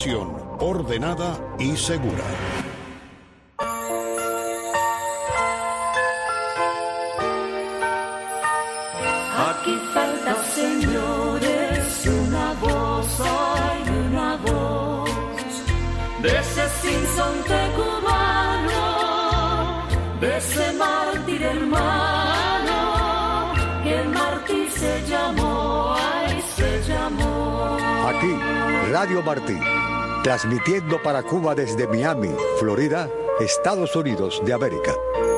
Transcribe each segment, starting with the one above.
Ordenada y segura. Aquí falta, señores, una voz, hay una voz de ese sinsonte cubano, de ese mártir hermano, que el mártir se llamó, ay, se llamó. Aquí, Radio Martí, transmitiendo para Cuba desde Miami, Florida, Estados Unidos de América.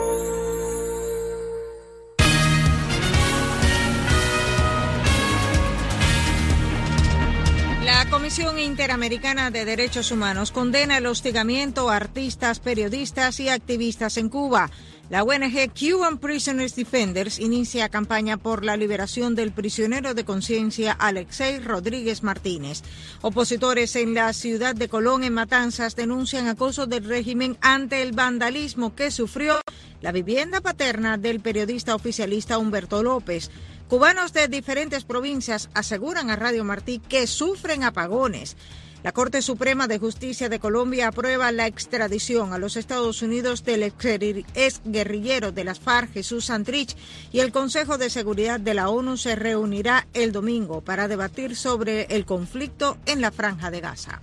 La Comisión Interamericana de Derechos Humanos condena el hostigamiento a artistas, periodistas y activistas en Cuba. La ONG Cuban Prisoners Defenders inicia campaña por la liberación del prisionero de conciencia Alexei Rodríguez Martínez. Opositores en la ciudad de Colón, en Matanzas, denuncian acoso del régimen ante el vandalismo que sufrió la vivienda paterna del periodista oficialista Humberto López. Cubanos de diferentes provincias aseguran a Radio Martí que sufren apagones. La Corte Suprema de Justicia de Colombia aprueba la extradición a los Estados Unidos del exguerrillero de las FARC, Jesús Santrich, y el Consejo de Seguridad de la ONU se reunirá el domingo para debatir sobre el conflicto en la Franja de Gaza.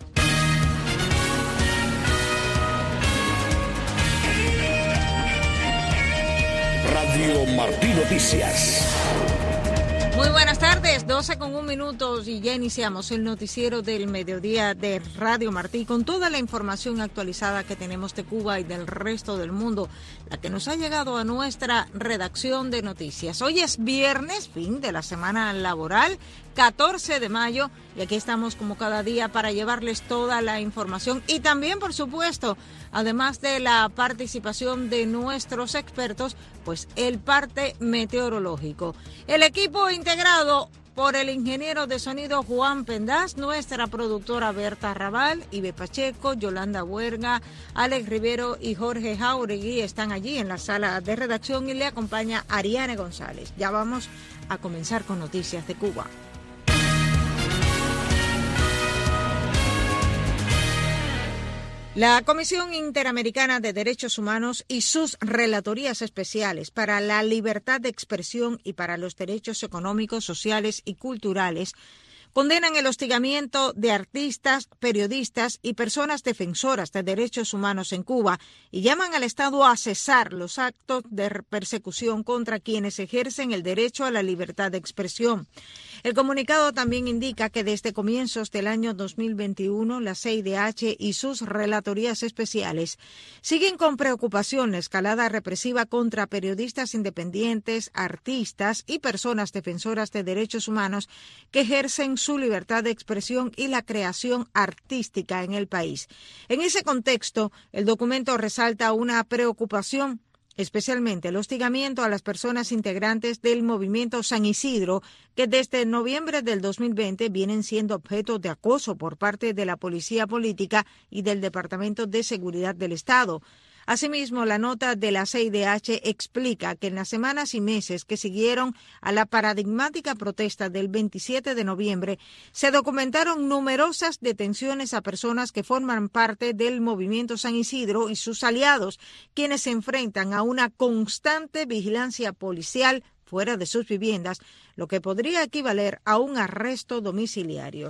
Radio Martí Noticias. Muy buenas tardes, 12:01 y ya iniciamos el noticiero del mediodía de Radio Martí con toda la información actualizada que tenemos de Cuba y del resto del mundo, la que nos ha llegado a nuestra redacción de noticias. Hoy es viernes, fin de la semana laboral, 14 de mayo, y aquí estamos como cada día para llevarles toda la información y también, por supuesto, además de la participación de nuestros expertos, pues el parte meteorológico. El equipo integrado por el ingeniero de sonido Juan Pendaz, nuestra productora Berta Raval, Ibe Pacheco, Yolanda Huerga, Alex Rivero y Jorge Jauregui están allí en la sala de redacción y le acompaña Ariane González. Ya vamos a comenzar con noticias de Cuba. La Comisión Interamericana de Derechos Humanos y sus relatorías especiales para la libertad de expresión y para los derechos económicos, sociales y culturales condenan el hostigamiento de artistas, periodistas y personas defensoras de derechos humanos en Cuba y llaman al Estado a cesar los actos de persecución contra quienes ejercen el derecho a la libertad de expresión. El comunicado también indica que desde comienzos del año 2021, la CIDH y sus relatorías especiales siguen con preocupación la escalada represiva contra periodistas independientes, artistas y personas defensoras de derechos humanos que ejercen su libertad de expresión y la creación artística en el país. En ese contexto, el documento resalta una preocupación, especialmente el hostigamiento a las personas integrantes del movimiento San Isidro, que desde noviembre del 2020 vienen siendo objeto de acoso por parte de la Policía Política y del Departamento de Seguridad del Estado. Asimismo, la nota de la CIDH explica que en las semanas y meses que siguieron a la paradigmática protesta del 27 de noviembre, se documentaron numerosas detenciones a personas que forman parte del movimiento San Isidro y sus aliados, quienes se enfrentan a una constante vigilancia policial fuera de sus viviendas, lo que podría equivaler a un arresto domiciliario.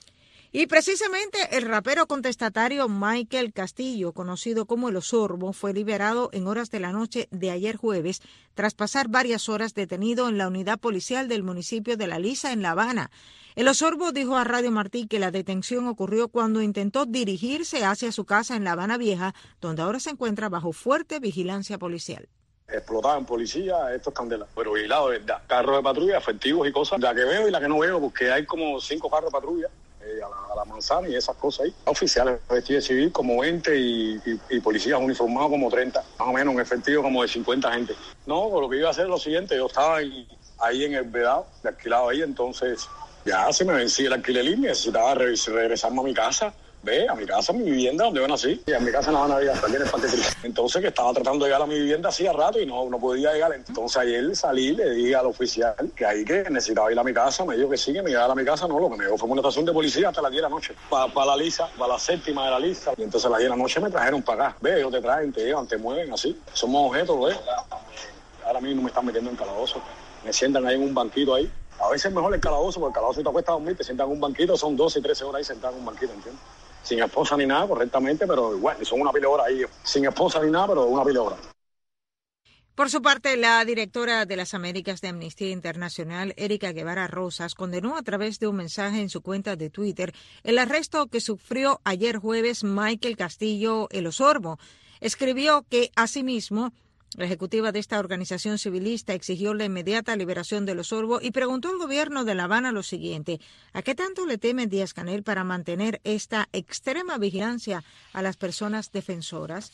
Y precisamente el rapero contestatario Michael Castillo, conocido como El Osorbo, fue liberado en horas de la noche de ayer jueves tras pasar varias horas detenido en la unidad policial del municipio de La Lisa, en La Habana. El Osorbo dijo a Radio Martí que la detención ocurrió cuando intentó dirigirse hacia su casa en La Habana Vieja, donde ahora se encuentra bajo fuerte vigilancia policial. Explotaban policía, esto es candela, pero vigilado, ¿verdad? Carros de patrulla, efectivos y cosas, la que veo y la que no veo, porque hay como 5 carros de patrulla. A la manzana y esas cosas ahí. Oficiales vestidos de civil como 20 y policías uniformados como 30, más o menos un efectivo como de 50 gente. No, lo que iba a hacer es lo siguiente, yo estaba ahí en el vedado, alquilado ahí, entonces Ya se me vencía el alquiler y necesitaba regresarme a mi casa. A mi casa, a mi vivienda, donde yo nací. Y a mi casa no van a ir hasta aquí en el Parque Trujillo. Entonces, que estaba tratando de llegar a mi vivienda hacía rato y no podía llegar. Entonces, ayer salí, le dije al oficial que ahí que necesitaba ir a mi casa. Me dijo que sí, que me llegara a mi casa. No, lo que me dio fue una estación de policía hasta las 10 de la noche. Para la lista, para la séptima de la lista. Y entonces a las 10 de la noche me trajeron para acá. Ellos te traen, te llevan, te mueven, así. Somos objetos, Ahora mismo me están metiendo en calabozo. Me sientan ahí en un banquito ahí. A veces es mejor el calabozo, porque el calabozo te cuesta dormir, te sientan en un banquito, son 12 y 13 horas ahí sentados en un banquito, ¿entiendes? Sin esposa ni nada, correctamente, pero igual, son una pila de horas ahí. Sin esposa ni nada, pero una pila de horas. Por su parte, la directora de las Américas de Amnistía Internacional, Erika Guevara Rosas, condenó a través de un mensaje en su cuenta de Twitter el arresto que sufrió ayer jueves Michael Castillo El Osorbo. Escribió que, asimismo, la ejecutiva de esta organización civilista exigió la inmediata liberación de Los Osorbo y preguntó al gobierno de La Habana lo siguiente: ¿a qué tanto le teme Díaz-Canel para mantener esta extrema vigilancia a las personas defensoras?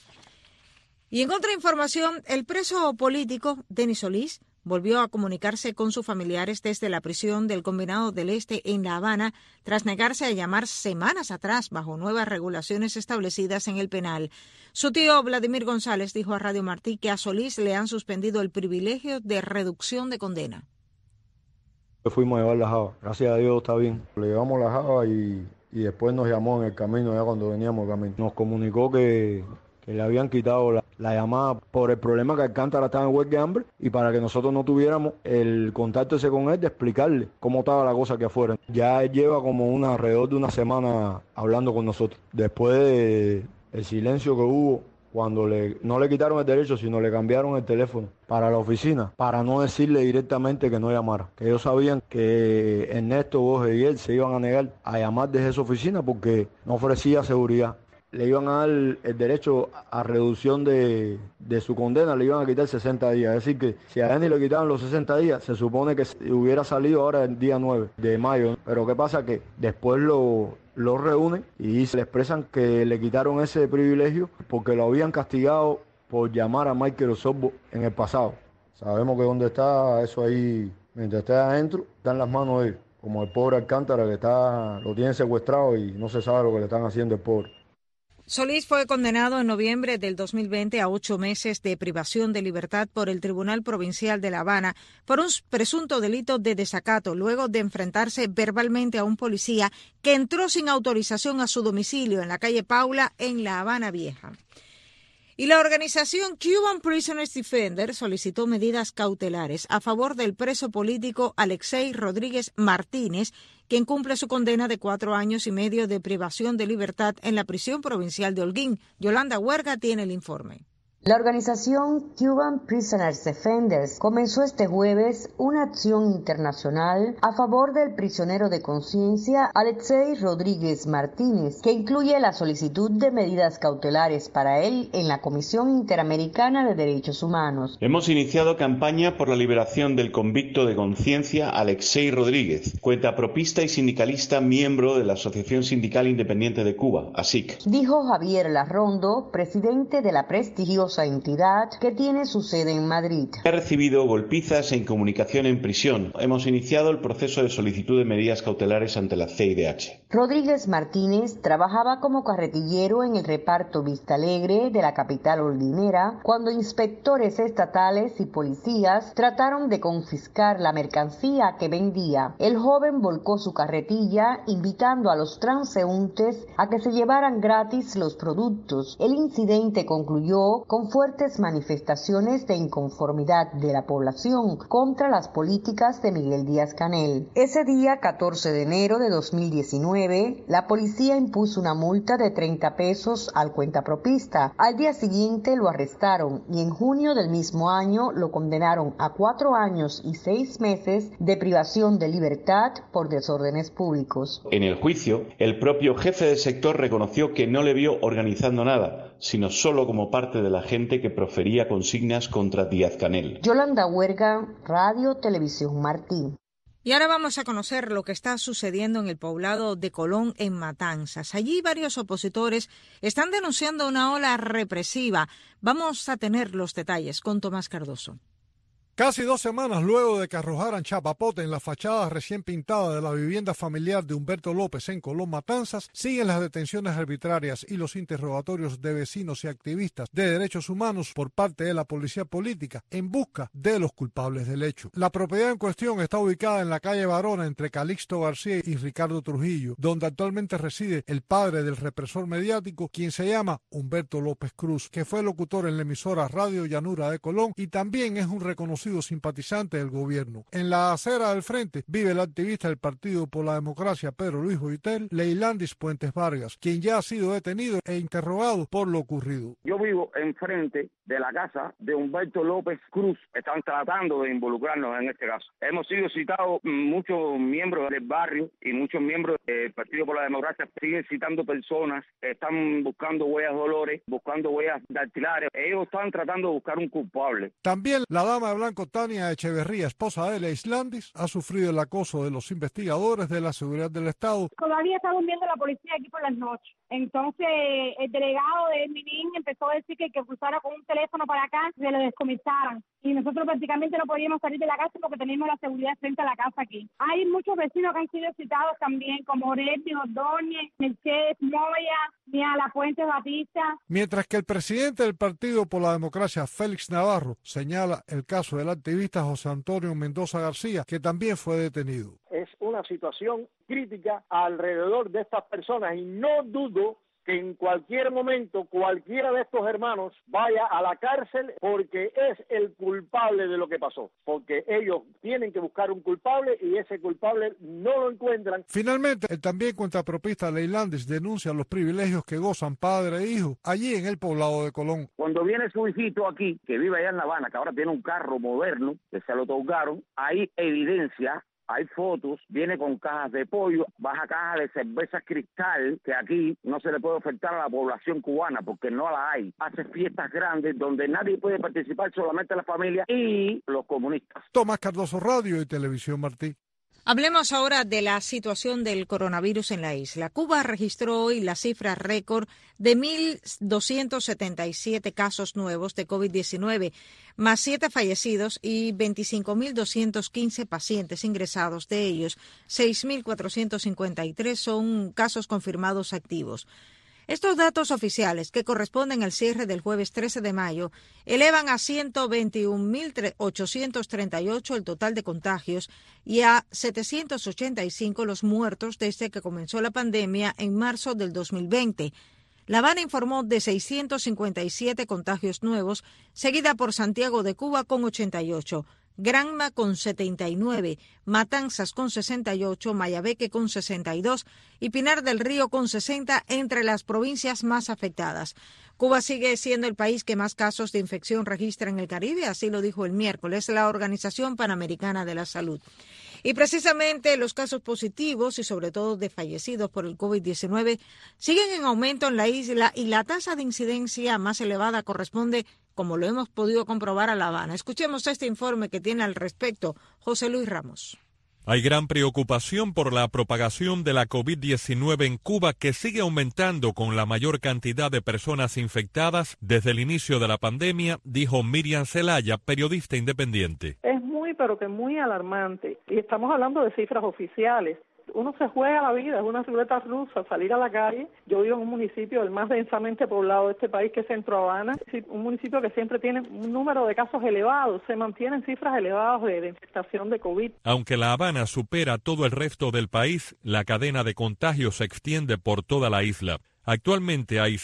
Y en contrainformación, el preso político Denis Solís volvió a comunicarse con sus familiares desde la prisión del Combinado del Este en La Habana, tras negarse a llamar semanas atrás bajo nuevas regulaciones establecidas en el penal. Su tío Vladimir González dijo a Radio Martí que a Solís le han suspendido el privilegio de reducción de condena. Fuimos a llevar la java, gracias a Dios está bien. Le llevamos la java y después nos llamó en el camino, ya cuando veníamos el camino. Nos comunicó que le habían quitado la llamada por el problema que Alcántara estaba en huelga de hambre y para que nosotros no tuviéramos el contacto ese con él de explicarle cómo estaba la cosa aquí afuera. Ya él lleva como alrededor de una semana hablando con nosotros. Después del silencio que hubo cuando no le quitaron el derecho, sino le cambiaron el teléfono para la oficina, para no decirle directamente que no llamara. Que ellos sabían que Ernesto, Borges y él se iban a negar a llamar desde esa oficina porque no ofrecía seguridad. Le iban a dar el derecho a reducción de su condena, le iban a quitar 60 días. Es decir, que si a Denis le quitaban los 60 días, se supone que hubiera salido ahora el día 9 de mayo. Pero ¿qué pasa? Que después lo reúnen y se le expresan que le quitaron ese privilegio porque lo habían castigado por llamar a Michael Osorbo en el pasado. Sabemos que donde está eso ahí, mientras esté adentro, está en las manos de él. Como el pobre Alcántara que lo tienen secuestrado y no se sabe lo que le están haciendo el pobre. Solís fue condenado en noviembre del 2020 a 8 meses de privación de libertad por el Tribunal Provincial de La Habana por un presunto delito de desacato, luego de enfrentarse verbalmente a un policía que entró sin autorización a su domicilio en la calle Paula, en La Habana Vieja. Y la organización Cuban Prisoners Defenders solicitó medidas cautelares a favor del preso político Alexei Rodríguez Martínez, quien cumple su condena de 4 años y medio de privación de libertad en la prisión provincial de Holguín. Yolanda Huerga tiene el informe. La organización Cuban Prisoners Defenders comenzó este jueves una acción internacional a favor del prisionero de conciencia Alexei Rodríguez Martínez, que incluye la solicitud de medidas cautelares para él en la Comisión Interamericana de Derechos Humanos. Hemos iniciado campaña por la liberación del convicto de conciencia Alexei Rodríguez, cuentapropista y sindicalista miembro de la Asociación Sindical Independiente de Cuba, ASIC. Dijo Javier Larrondo, presidente de la prestigiosa entidad que tiene su sede en Madrid. Ha recibido golpizas e incomunicación en prisión. Hemos iniciado el proceso de solicitud de medidas cautelares ante la CIDH. Rodríguez Martínez trabajaba como carretillero en el reparto Vista Alegre de la capital holguinera cuando inspectores estatales y policías trataron de confiscar la mercancía que vendía. El joven volcó su carretilla invitando a los transeúntes a que se llevaran gratis los productos. El incidente concluyó con fuertes manifestaciones de inconformidad de la población contra las políticas de Miguel Díaz-Canel. Ese día, 14 de enero de 2019, la policía impuso una multa de 30 pesos al cuentapropista. Al día siguiente lo arrestaron y en junio del mismo año lo condenaron a 4 años y 6 meses de privación de libertad por desórdenes públicos. En el juicio, el propio jefe del sector reconoció que no le vio organizando nada, sino solo como parte de la gente que profería consignas contra Díaz-Canel. Yolanda Huerga, Radio Televisión Martí. Y ahora vamos a conocer lo que está sucediendo en el poblado de Colón, en Matanzas. Allí varios opositores están denunciando una ola represiva. Vamos a tener los detalles con Tomás Cardoso. Casi 2 semanas luego de que arrojaran chapapote en la fachada recién pintada de la vivienda familiar de Humberto López en Colón, Matanzas, siguen las detenciones arbitrarias y los interrogatorios de vecinos y activistas de derechos humanos por parte de la policía política en busca de los culpables del hecho. La propiedad en cuestión está ubicada en la calle Barona entre Calixto García y Ricardo Trujillo, donde actualmente reside el padre del represor mediático, quien se llama Humberto López Cruz, que fue locutor en la emisora Radio Llanura de Colón y también es un reconocido simpatizante del gobierno. En la acera del frente vive el activista del Partido por la Democracia Pedro Luis Boitel, Leilandis Puentes Vargas, quien ya ha sido detenido e interrogado por lo ocurrido. Yo vivo enfrente de la casa de Humberto López Cruz. Están tratando de involucrarnos en este caso. Hemos sido citados muchos miembros del barrio y muchos miembros del Partido por la Democracia. Siguen citando personas, están buscando huellas dolores, buscando huellas dactilares. Ellos están tratando de buscar un culpable. También la dama de blanco Tania Echeverría, esposa de Leislandis, ha sufrido el acoso de los investigadores de la seguridad del Estado. Todavía está durmiendo la policía aquí por las noches. Entonces el delegado de Minín empezó a decir que cruzara con un teléfono para acá, se lo descomisaran. Y nosotros prácticamente no podíamos salir de la casa porque teníamos la seguridad frente a la casa aquí. Hay muchos vecinos que han sido citados también, como Oresti Ordóñez, Mercedes Moya, Miala Puentes Batista. Mientras que el presidente del Partido por la Democracia, Félix Navarro, señala el caso del activista José Antonio Mendoza García, que también fue detenido. Es una situación crítica alrededor de estas personas y no dudo que en cualquier momento cualquiera de estos hermanos vaya a la cárcel porque es el culpable de lo que pasó, porque ellos tienen que buscar un culpable y ese culpable no lo encuentran. Finalmente, el también cuentapropista Leilandis denuncia los privilegios que gozan padre e hijo allí en el poblado de Colón. Cuando viene su hijito aquí, que vive allá en La Habana, que ahora tiene un carro moderno, que se lo otorgaron, hay evidencia. Hay fotos, viene con cajas de pollo, baja cajas de cerveza Cristal, que aquí no se le puede ofertar a la población cubana porque no la hay. Hace fiestas grandes donde nadie puede participar, solamente la familia y los comunistas. Tomás Cardoso, Radio y Televisión Martí. Hablemos ahora de la situación del coronavirus en la isla. Cuba registró hoy la cifra récord de 1.277 casos nuevos de COVID-19, más 7 fallecidos y 25.215 pacientes ingresados. De ellos, 6.453 son casos confirmados activos. Estos datos oficiales, que corresponden al cierre del jueves 13 de mayo, elevan a 121.838 el total de contagios y a 785 los muertos desde que comenzó la pandemia en marzo del 2020. La Habana informó de 657 contagios nuevos, seguida por Santiago de Cuba con 88. Granma con 79, Matanzas con 68, Mayabeque con 62 y Pinar del Río con 60 entre las provincias más afectadas. Cuba sigue siendo el país que más casos de infección registra en el Caribe, así lo dijo el miércoles la Organización Panamericana de la Salud. Y precisamente los casos positivos y sobre todo de fallecidos por el COVID-19 siguen en aumento en la isla y la tasa de incidencia más elevada corresponde, como lo hemos podido comprobar, a La Habana. Escuchemos este informe que tiene al respecto José Luis Ramos. Hay gran preocupación por la propagación de la COVID-19 en Cuba, que sigue aumentando con la mayor cantidad de personas infectadas desde el inicio de la pandemia, dijo Miriam Zelaya, periodista independiente. Es pero que muy alarmante. Y estamos hablando de cifras oficiales. Uno se juega la vida, es una ruleta rusa, salir a la calle. Yo vivo en un municipio el más densamente poblado de este país, que es Centro Habana, un municipio que siempre tiene un número de casos elevados, se mantienen cifras elevadas de infestación de COVID. Aunque La Habana supera todo el resto del país, la cadena de contagios se extiende por toda la isla. Actualmente hay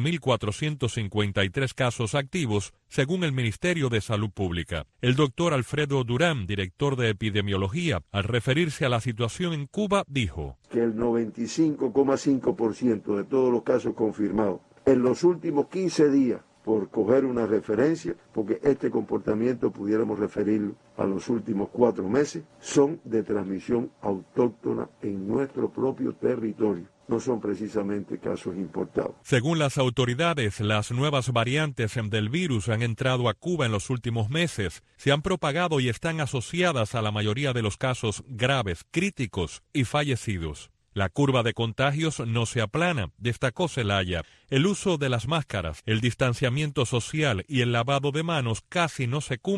6.453 casos activos, según el Ministerio de Salud Pública. El doctor Alfredo Durán, director de epidemiología, al referirse a la situación en Cuba, dijo que el 95,5% de todos los casos confirmados en los últimos 15 días, por coger una referencia, porque este comportamiento pudiéramos referirlo a los últimos 4 meses, son de transmisión autóctona en nuestro propio territorio. No son precisamente casos importados. Según las autoridades, las nuevas variantes del virus han entrado a Cuba en los últimos meses, se han propagado y están asociadas a la mayoría de los casos graves, críticos y fallecidos. La curva de contagios no se aplana, destacó Zelaya. El uso de las máscaras, el distanciamiento social y el lavado de manos casi no se cumple,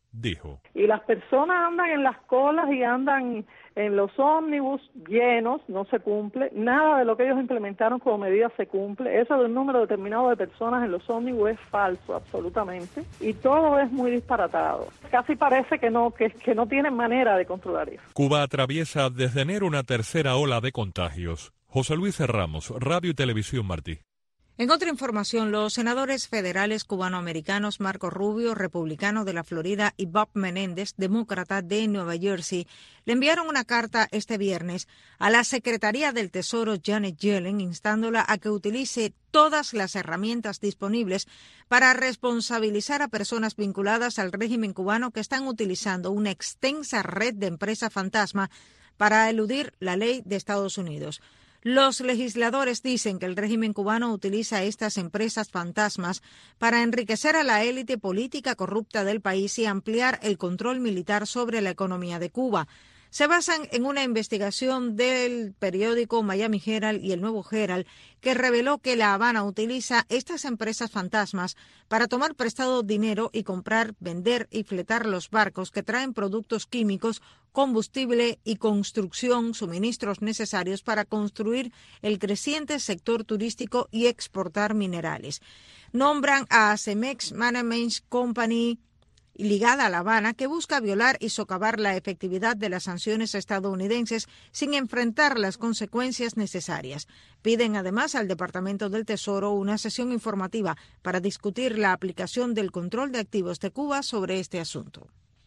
dijo. Y las personas andan en las colas y andan en los ómnibus llenos, no se cumple, nada de lo que ellos implementaron como medida se cumple, eso de un número determinado de personas en los ómnibus es falso, absolutamente, y todo es muy disparatado. Casi parece que no tienen manera de controlar eso. Cuba atraviesa desde enero una tercera ola de contagios. José Luis Ramos, Radio y Televisión Martí. En otra información, los senadores federales cubanoamericanos Marco Rubio, republicano de la Florida, y Bob Menéndez, demócrata de Nueva Jersey, le enviaron una carta este viernes a la Secretaría del Tesoro Janet Yellen instándola a que utilice todas las herramientas disponibles para responsabilizar a personas vinculadas al régimen cubano que están utilizando una extensa red de empresas fantasma para eludir la ley de Estados Unidos. Los legisladores dicen que el régimen cubano utiliza estas empresas fantasmas para enriquecer a la élite política corrupta del país y ampliar el control militar sobre la economía de Cuba. Se basan en una investigación del periódico Miami Herald y el Nuevo Herald que reveló que La Habana utiliza estas empresas fantasmas para tomar prestado dinero y comprar, vender y fletar los barcos que traen productos químicos, combustible y construcción, suministros necesarios para construir el creciente sector turístico y exportar minerales. Nombran a Cemex Management Company ligada a La Habana, que busca violar y socavar la efectividad de las sanciones estadounidenses sin enfrentar las consecuencias necesarias. Piden además al Departamento del Tesoro una sesión informativa para discutir la aplicación del control de activos de Cuba sobre este asunto.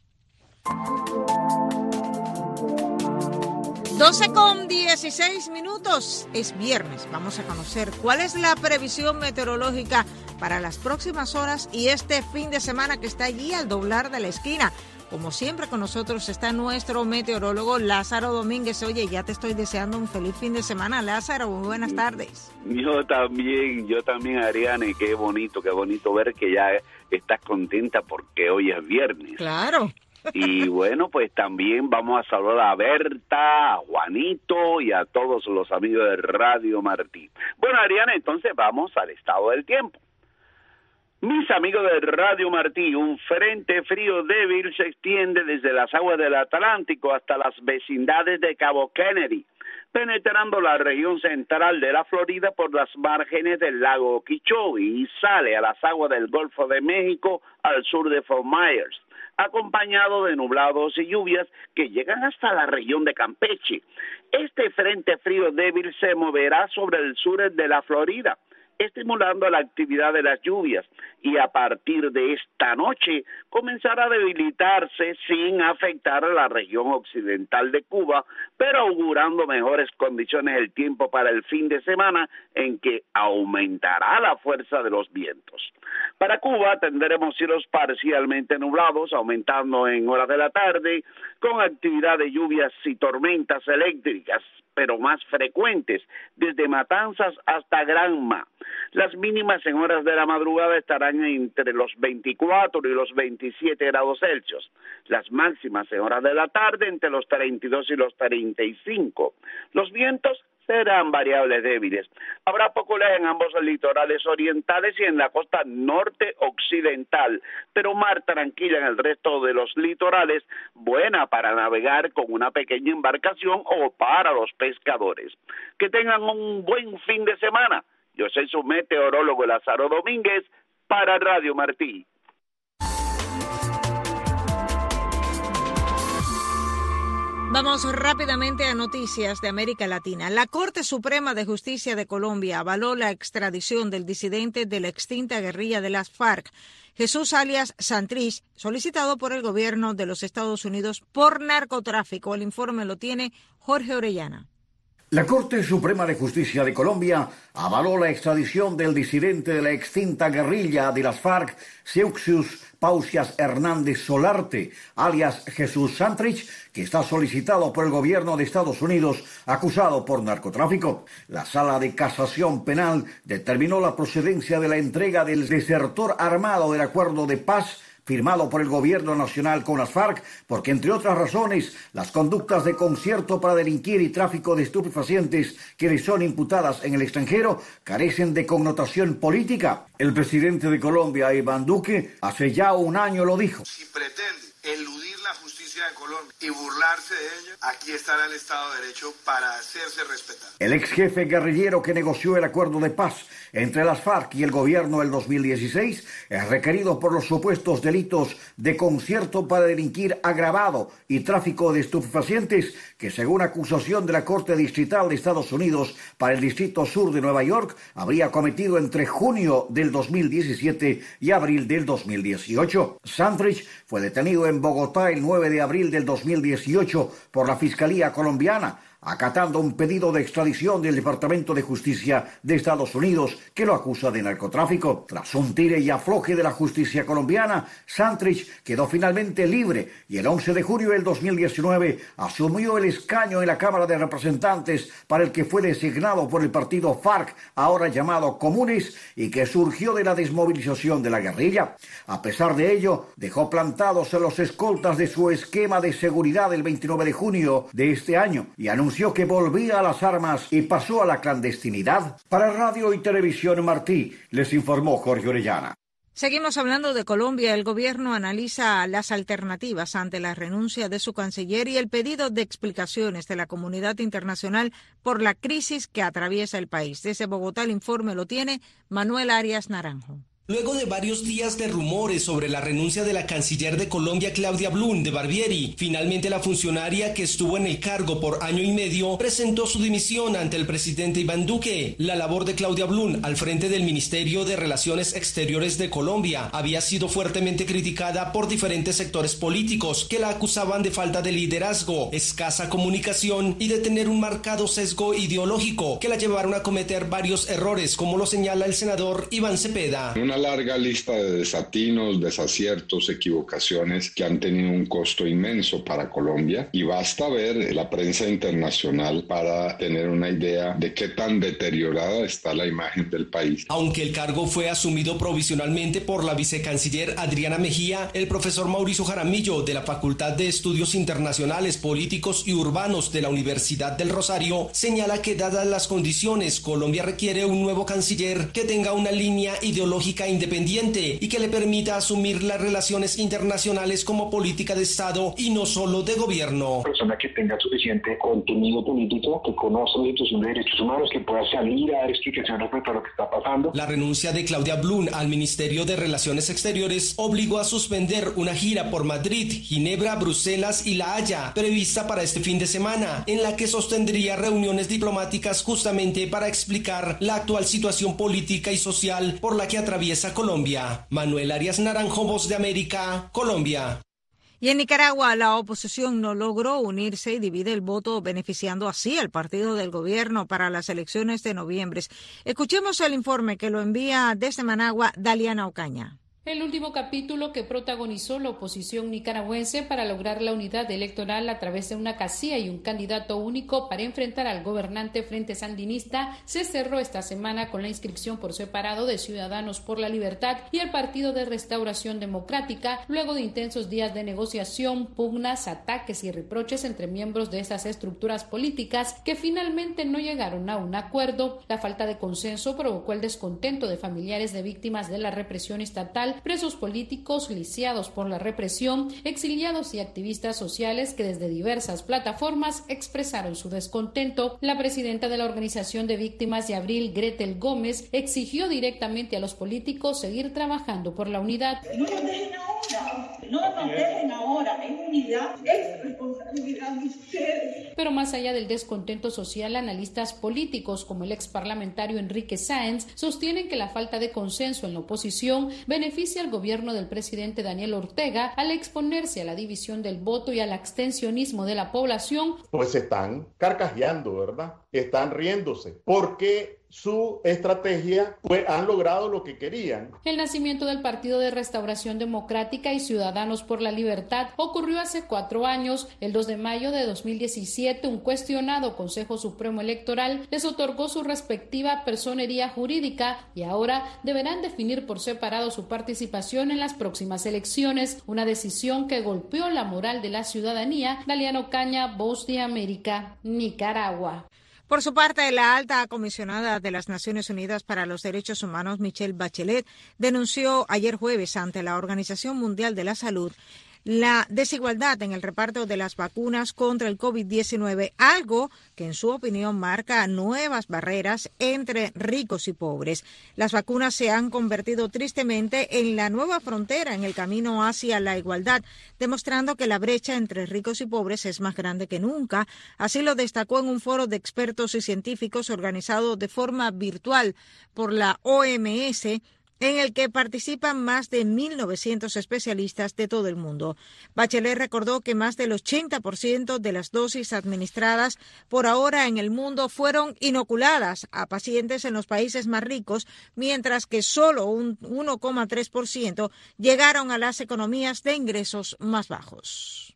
12:16. Es viernes. Vamos a conocer cuál es la previsión meteorológica para las próximas horas y este fin de semana que está allí al doblar de la esquina. Como siempre con nosotros está nuestro meteorólogo Lázaro Domínguez. Oye, ya te estoy deseando un feliz fin de semana, Lázaro. Muy buenas tardes. Yo también, Ariane. Qué bonito ver que ya estás contenta porque hoy es viernes. Claro. Y bueno, pues también vamos a saludar a Berta, a Juanito y a todos los amigos de Radio Martí. Bueno, Ariana, entonces vamos al estado del tiempo. Mis amigos de Radio Martí, un frente frío débil se extiende desde las aguas del Atlántico hasta las vecindades de Cabo Kennedy, penetrando la región central de la Florida por las márgenes del lago Okeechobee y sale a las aguas del Golfo de México al sur de Fort Myers, acompañado de nublados y lluvias que llegan hasta la región de Campeche. Este frente frío débil se moverá sobre el sur de la Florida, estimulando la actividad de las lluvias, y a partir de esta noche comenzará a debilitarse sin afectar a la región occidental de Cuba, pero augurando mejores condiciones del tiempo para el fin de semana, en que aumentará la fuerza de los vientos. Para Cuba tendremos cielos parcialmente nublados, aumentando en horas de la tarde, con actividad de lluvias y tormentas eléctricas, pero más frecuentes, desde Matanzas hasta Granma. Las mínimas en horas de la madrugada estarán entre los 24 y los 27 grados Celsius. Las máximas en horas de la tarde entre los 32 y los 35. Los vientos serán variables débiles. Habrá poco oleaje en ambos litorales orientales y en la costa norte occidental, pero mar tranquila en el resto de los litorales, buena para navegar con una pequeña embarcación o para los pescadores. Que tengan un buen fin de semana. Yo soy su meteorólogo Lázaro Domínguez para Radio Martí. Vamos rápidamente a noticias de América Latina. La Corte Suprema de Justicia de Colombia avaló la extradición del disidente de la extinta guerrilla de las FARC, Jesús alias Santrich, solicitado por el gobierno de los Estados Unidos por narcotráfico. El informe lo tiene Jorge Orellana. La Corte Suprema de Justicia de Colombia avaló la extradición del disidente de la extinta guerrilla de las FARC, Seuxius Pausias Hernández Solarte, alias Jesús Santrich, que está solicitado por el gobierno de Estados Unidos, acusado por narcotráfico. La Sala de Casación Penal determinó la procedencia de la entrega del desertor armado del acuerdo de paz firmado por el gobierno nacional con las FARC, porque, entre otras razones, las conductas de concierto para delinquir y tráfico de estupefacientes que le son imputadas en el extranjero carecen de connotación política. El presidente de Colombia, Iván Duque, hace ya un año lo dijo. Si pretende eludir la justicia de Colombia y burlarse de ella, aquí estará el Estado de Derecho para hacerse respetar. El ex jefe guerrillero que negoció el acuerdo de paz entre las FARC y el gobierno del 2016 es requerido por los supuestos delitos de concierto para delinquir agravado y tráfico de estupefacientes que, según acusación de la Corte Distrital de Estados Unidos para el Distrito Sur de Nueva York, habría cometido entre junio del 2017 y abril del 2018. Santrich fue detenido en Bogotá el 9 de abril del 2018 por la Fiscalía colombiana, acatando un pedido de extradición del Departamento de Justicia de Estados Unidos que lo acusa de narcotráfico. Tras un tire y afloje de la justicia colombiana, Santrich quedó finalmente libre y el 11 de junio del 2019 asumió el escaño en la Cámara de Representantes para el que fue designado por el partido FARC, ahora llamado Comunes, y que surgió de la desmovilización de la guerrilla. A pesar de ello, dejó plantados a los escoltas de su esquema de seguridad el 29 de junio de este año y anunció que volvía a las armas y pasó a la clandestinidad. Para Radio y Televisión Martí, les informó Jorge Orellana. Seguimos hablando de Colombia. El gobierno analiza las alternativas ante la renuncia de su canciller y el pedido de explicaciones de la comunidad internacional por la crisis que atraviesa el país. Desde Bogotá el informe lo tiene Manuel Arias Naranjo. Luego de varios días de rumores sobre la renuncia de la canciller de Colombia, Claudia Blum, de Barbieri, finalmente la funcionaria que estuvo en el cargo por año y medio presentó su dimisión ante el presidente Iván Duque. La labor de Claudia Blum al frente del Ministerio de Relaciones Exteriores de Colombia había sido fuertemente criticada por diferentes sectores políticos que la acusaban de falta de liderazgo, escasa comunicación y de tener un marcado sesgo ideológico que la llevaron a cometer varios errores, como lo señala el senador Iván Cepeda. Una larga lista de desatinos, desaciertos, equivocaciones que han tenido un costo inmenso para Colombia, y basta ver la prensa internacional para tener una idea de qué tan deteriorada está la imagen del país. Aunque el cargo fue asumido provisionalmente por la vicecanciller Adriana Mejía, el profesor Mauricio Jaramillo de la Facultad de Estudios Internacionales, Políticos y Urbanos de la Universidad del Rosario señala que, dadas las condiciones, Colombia requiere un nuevo canciller que tenga una línea ideológica independiente y que le permita asumir las relaciones internacionales como política de Estado y no solo de gobierno. Una persona que tenga suficiente contenido político, que conozca la institución de derechos humanos, que pueda salir a dar explicaciones respecto a lo que está pasando. La renuncia de Claudia Blum al Ministerio de Relaciones Exteriores obligó a suspender una gira por Madrid, Ginebra, Bruselas y La Haya, prevista para este fin de semana, en la que sostendría reuniones diplomáticas justamente para explicar la actual situación política y social por la que atraviesa Colombia. Manuel Arias Naranjo, Voz de América, Colombia. Y en Nicaragua la oposición no logró unirse y divide el voto, beneficiando así al partido del gobierno para las elecciones de noviembre. Escuchemos el informe que lo envía desde Managua Daliana Ocaña. El último capítulo que protagonizó la oposición nicaragüense para lograr la unidad electoral a través de una casilla y un candidato único para enfrentar al gobernante Frente Sandinista se cerró esta semana con la inscripción por separado de Ciudadanos por la Libertad y el Partido de Restauración Democrática, luego de intensos días de negociación, pugnas, ataques y reproches entre miembros de esas estructuras políticas que finalmente no llegaron a un acuerdo. La falta de consenso provocó el descontento de familiares de víctimas de la represión estatal, presos políticos lisiados por la represión, exiliados y activistas sociales que desde diversas plataformas expresaron su descontento. La presidenta de la Organización de Víctimas de Abril, Gretel Gómez, exigió directamente a los políticos seguir trabajando por la unidad. No nos dejen ahora, no nos dejen ahora, en unidad es responsabilidad de ustedes. Pero más allá del descontento social, analistas políticos como el ex parlamentario Enrique Sáenz sostienen que la falta de consenso en la oposición beneficia al gobierno del presidente Daniel Ortega al exponerse a la división del voto y al abstencionismo de la población. Pues están carcajeando, ¿verdad? Están riéndose, porque su estrategia, pues han logrado lo que querían. El nacimiento del Partido de Restauración Democrática y Ciudadanos por la Libertad ocurrió hace 4 años. El 2 de mayo de 2017, un cuestionado Consejo Supremo Electoral les otorgó su respectiva personería jurídica y ahora deberán definir por separado su participación en las próximas elecciones, una decisión que golpeó la moral de la ciudadanía. Daliana Ocaña, Voz de América, Nicaragua. Por su parte, la alta comisionada de las Naciones Unidas para los Derechos Humanos, Michelle Bachelet, denunció ayer jueves ante la Organización Mundial de la Salud la desigualdad en el reparto de las vacunas contra el COVID-19, algo que en su opinión marca nuevas barreras entre ricos y pobres. Las vacunas se han convertido tristemente en la nueva frontera en el camino hacia la igualdad, demostrando que la brecha entre ricos y pobres es más grande que nunca. Así lo destacó en un foro de expertos y científicos organizado de forma virtual por la OMS, en el que participan más de 1.900 especialistas de todo el mundo. Bachelet recordó que más del 80% de las dosis administradas por ahora en el mundo fueron inoculadas a pacientes en los países más ricos, mientras que solo un 1,3% llegaron a las economías de ingresos más bajos.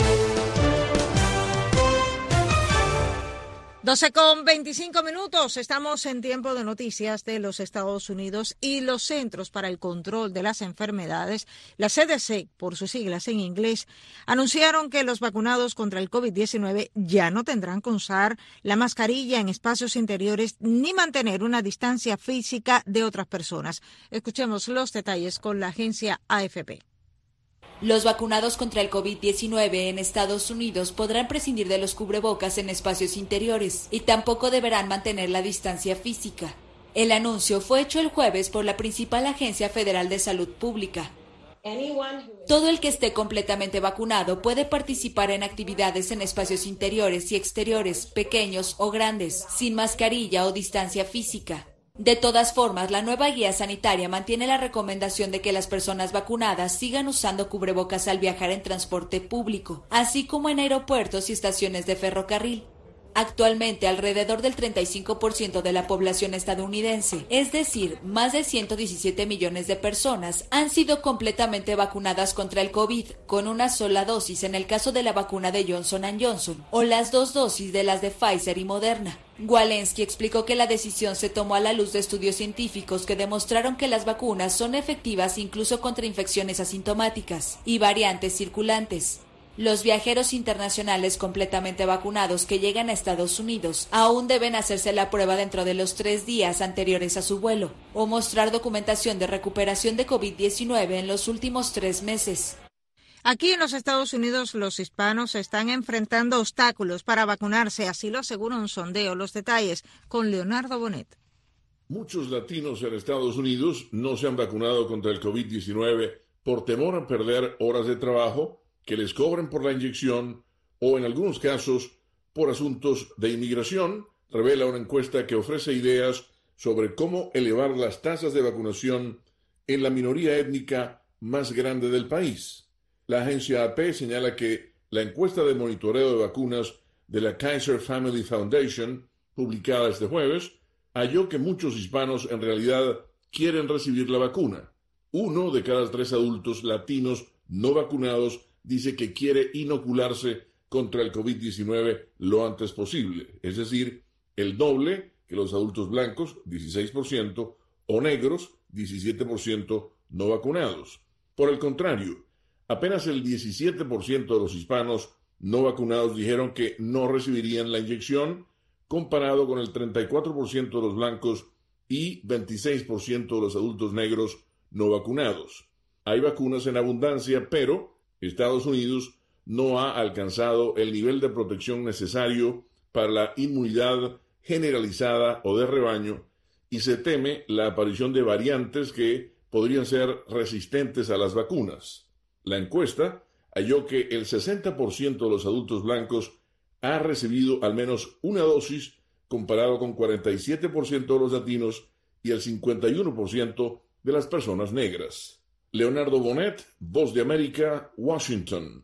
12:25. Estamos en tiempo de noticias de los Estados Unidos y los Centros para el Control de las Enfermedades, la CDC, por sus siglas en inglés, anunciaron que los vacunados contra el COVID-19 ya no tendrán que usar la mascarilla en espacios interiores ni mantener una distancia física de otras personas. Escuchemos los detalles con la agencia AFP. Los vacunados contra el COVID-19 en Estados Unidos podrán prescindir de los cubrebocas en espacios interiores y tampoco deberán mantener la distancia física. El anuncio fue hecho el jueves por la principal agencia federal de salud pública. Todo el que esté completamente vacunado puede participar en actividades en espacios interiores y exteriores, pequeños o grandes, sin mascarilla o distancia física. De todas formas, la nueva guía sanitaria mantiene la recomendación de que las personas vacunadas sigan usando cubrebocas al viajar en transporte público, así como en aeropuertos y estaciones de ferrocarril. Actualmente, alrededor del 35% de la población estadounidense, es decir, más de 117 millones de personas, han sido completamente vacunadas contra el COVID, con una sola dosis en el caso de la vacuna de Johnson & Johnson, o las 2 dosis de las de Pfizer y Moderna. Walensky explicó que la decisión se tomó a la luz de estudios científicos que demostraron que las vacunas son efectivas incluso contra infecciones asintomáticas y variantes circulantes. Los viajeros internacionales completamente vacunados que llegan a Estados Unidos aún deben hacerse la prueba dentro de los 3 días anteriores a su vuelo o mostrar documentación de recuperación de COVID-19 en los últimos 3 meses. Aquí en los Estados Unidos los hispanos están enfrentando obstáculos para vacunarse, así lo asegura un sondeo. Los detalles con Leonardo Bonet. Muchos latinos en Estados Unidos no se han vacunado contra el COVID-19 por temor a perder horas de trabajo, que les cobren por la inyección o, en algunos casos, por asuntos de inmigración, revela una encuesta que ofrece ideas sobre cómo elevar las tasas de vacunación en la minoría étnica más grande del país. La agencia AP señala que la encuesta de monitoreo de vacunas de la Kaiser Family Foundation, publicada este jueves, halló que muchos hispanos en realidad quieren recibir la vacuna. 1 de cada 3 adultos latinos no vacunados dice que quiere inocularse contra el COVID-19 lo antes posible, es decir, el doble que los adultos blancos, 16%, o negros, 17% no vacunados. Por el contrario, apenas el 17% de los hispanos no vacunados dijeron que no recibirían la inyección, comparado con el 34% de los blancos y 26% de los adultos negros no vacunados. Hay vacunas en abundancia, pero Estados Unidos no ha alcanzado el nivel de protección necesario para la inmunidad generalizada o de rebaño y se teme la aparición de variantes que podrían ser resistentes a las vacunas. La encuesta halló que el 60% de los adultos blancos ha recibido al menos una dosis, comparado con 47% de los latinos y el 51% de las personas negras. Leonardo Bonet, Voz de América, Washington.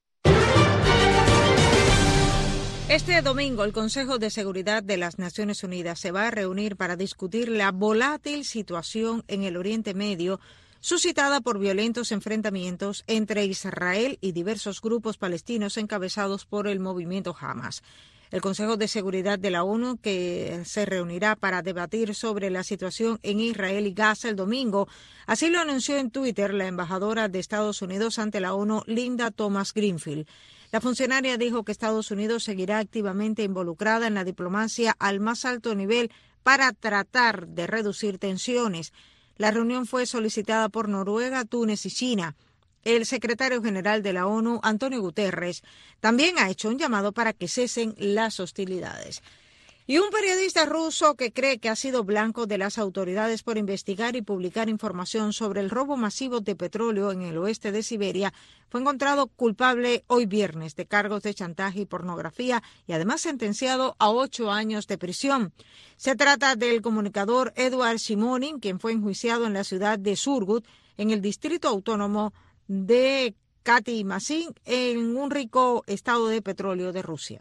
Este domingo, el Consejo de Seguridad de las Naciones Unidas se va a reunir para discutir la volátil situación en el Oriente Medio, suscitada por violentos enfrentamientos entre Israel y diversos grupos palestinos encabezados por el movimiento Hamas. El Consejo de Seguridad de la ONU, que se reunirá para debatir sobre la situación en Israel y Gaza el domingo, así lo anunció en Twitter la embajadora de Estados Unidos ante la ONU, Linda Thomas-Greenfield. La funcionaria dijo que Estados Unidos seguirá activamente involucrada en la diplomacia al más alto nivel para tratar de reducir tensiones. La reunión fue solicitada por Noruega, Túnez y China. el secretario general de la ONU, Antonio Guterres, también ha hecho un llamado para que cesen las hostilidades. Y un periodista ruso que cree que ha sido blanco de las autoridades por investigar y publicar información sobre el robo masivo de petróleo en el oeste de Siberia fue encontrado culpable hoy viernes de cargos de chantaje y pornografía y además sentenciado a 8 años de prisión. Se trata del comunicador Eduard Shimonin, quien fue enjuiciado en la ciudad de Surgut, en el distrito autónomo de Kati-Masin, en un rico estado de petróleo de Rusia.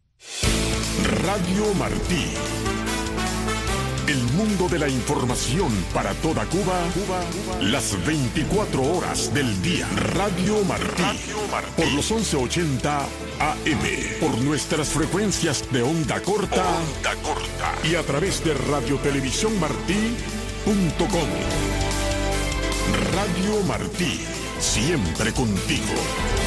Radio Martí. El mundo de la información para toda Cuba, las 24 horas del día. Radio Martí. Por los 1180 AM. Por nuestras frecuencias de onda corta. Y a través de radiotelevisiónmartí.com. Radio Martí. Siempre contigo.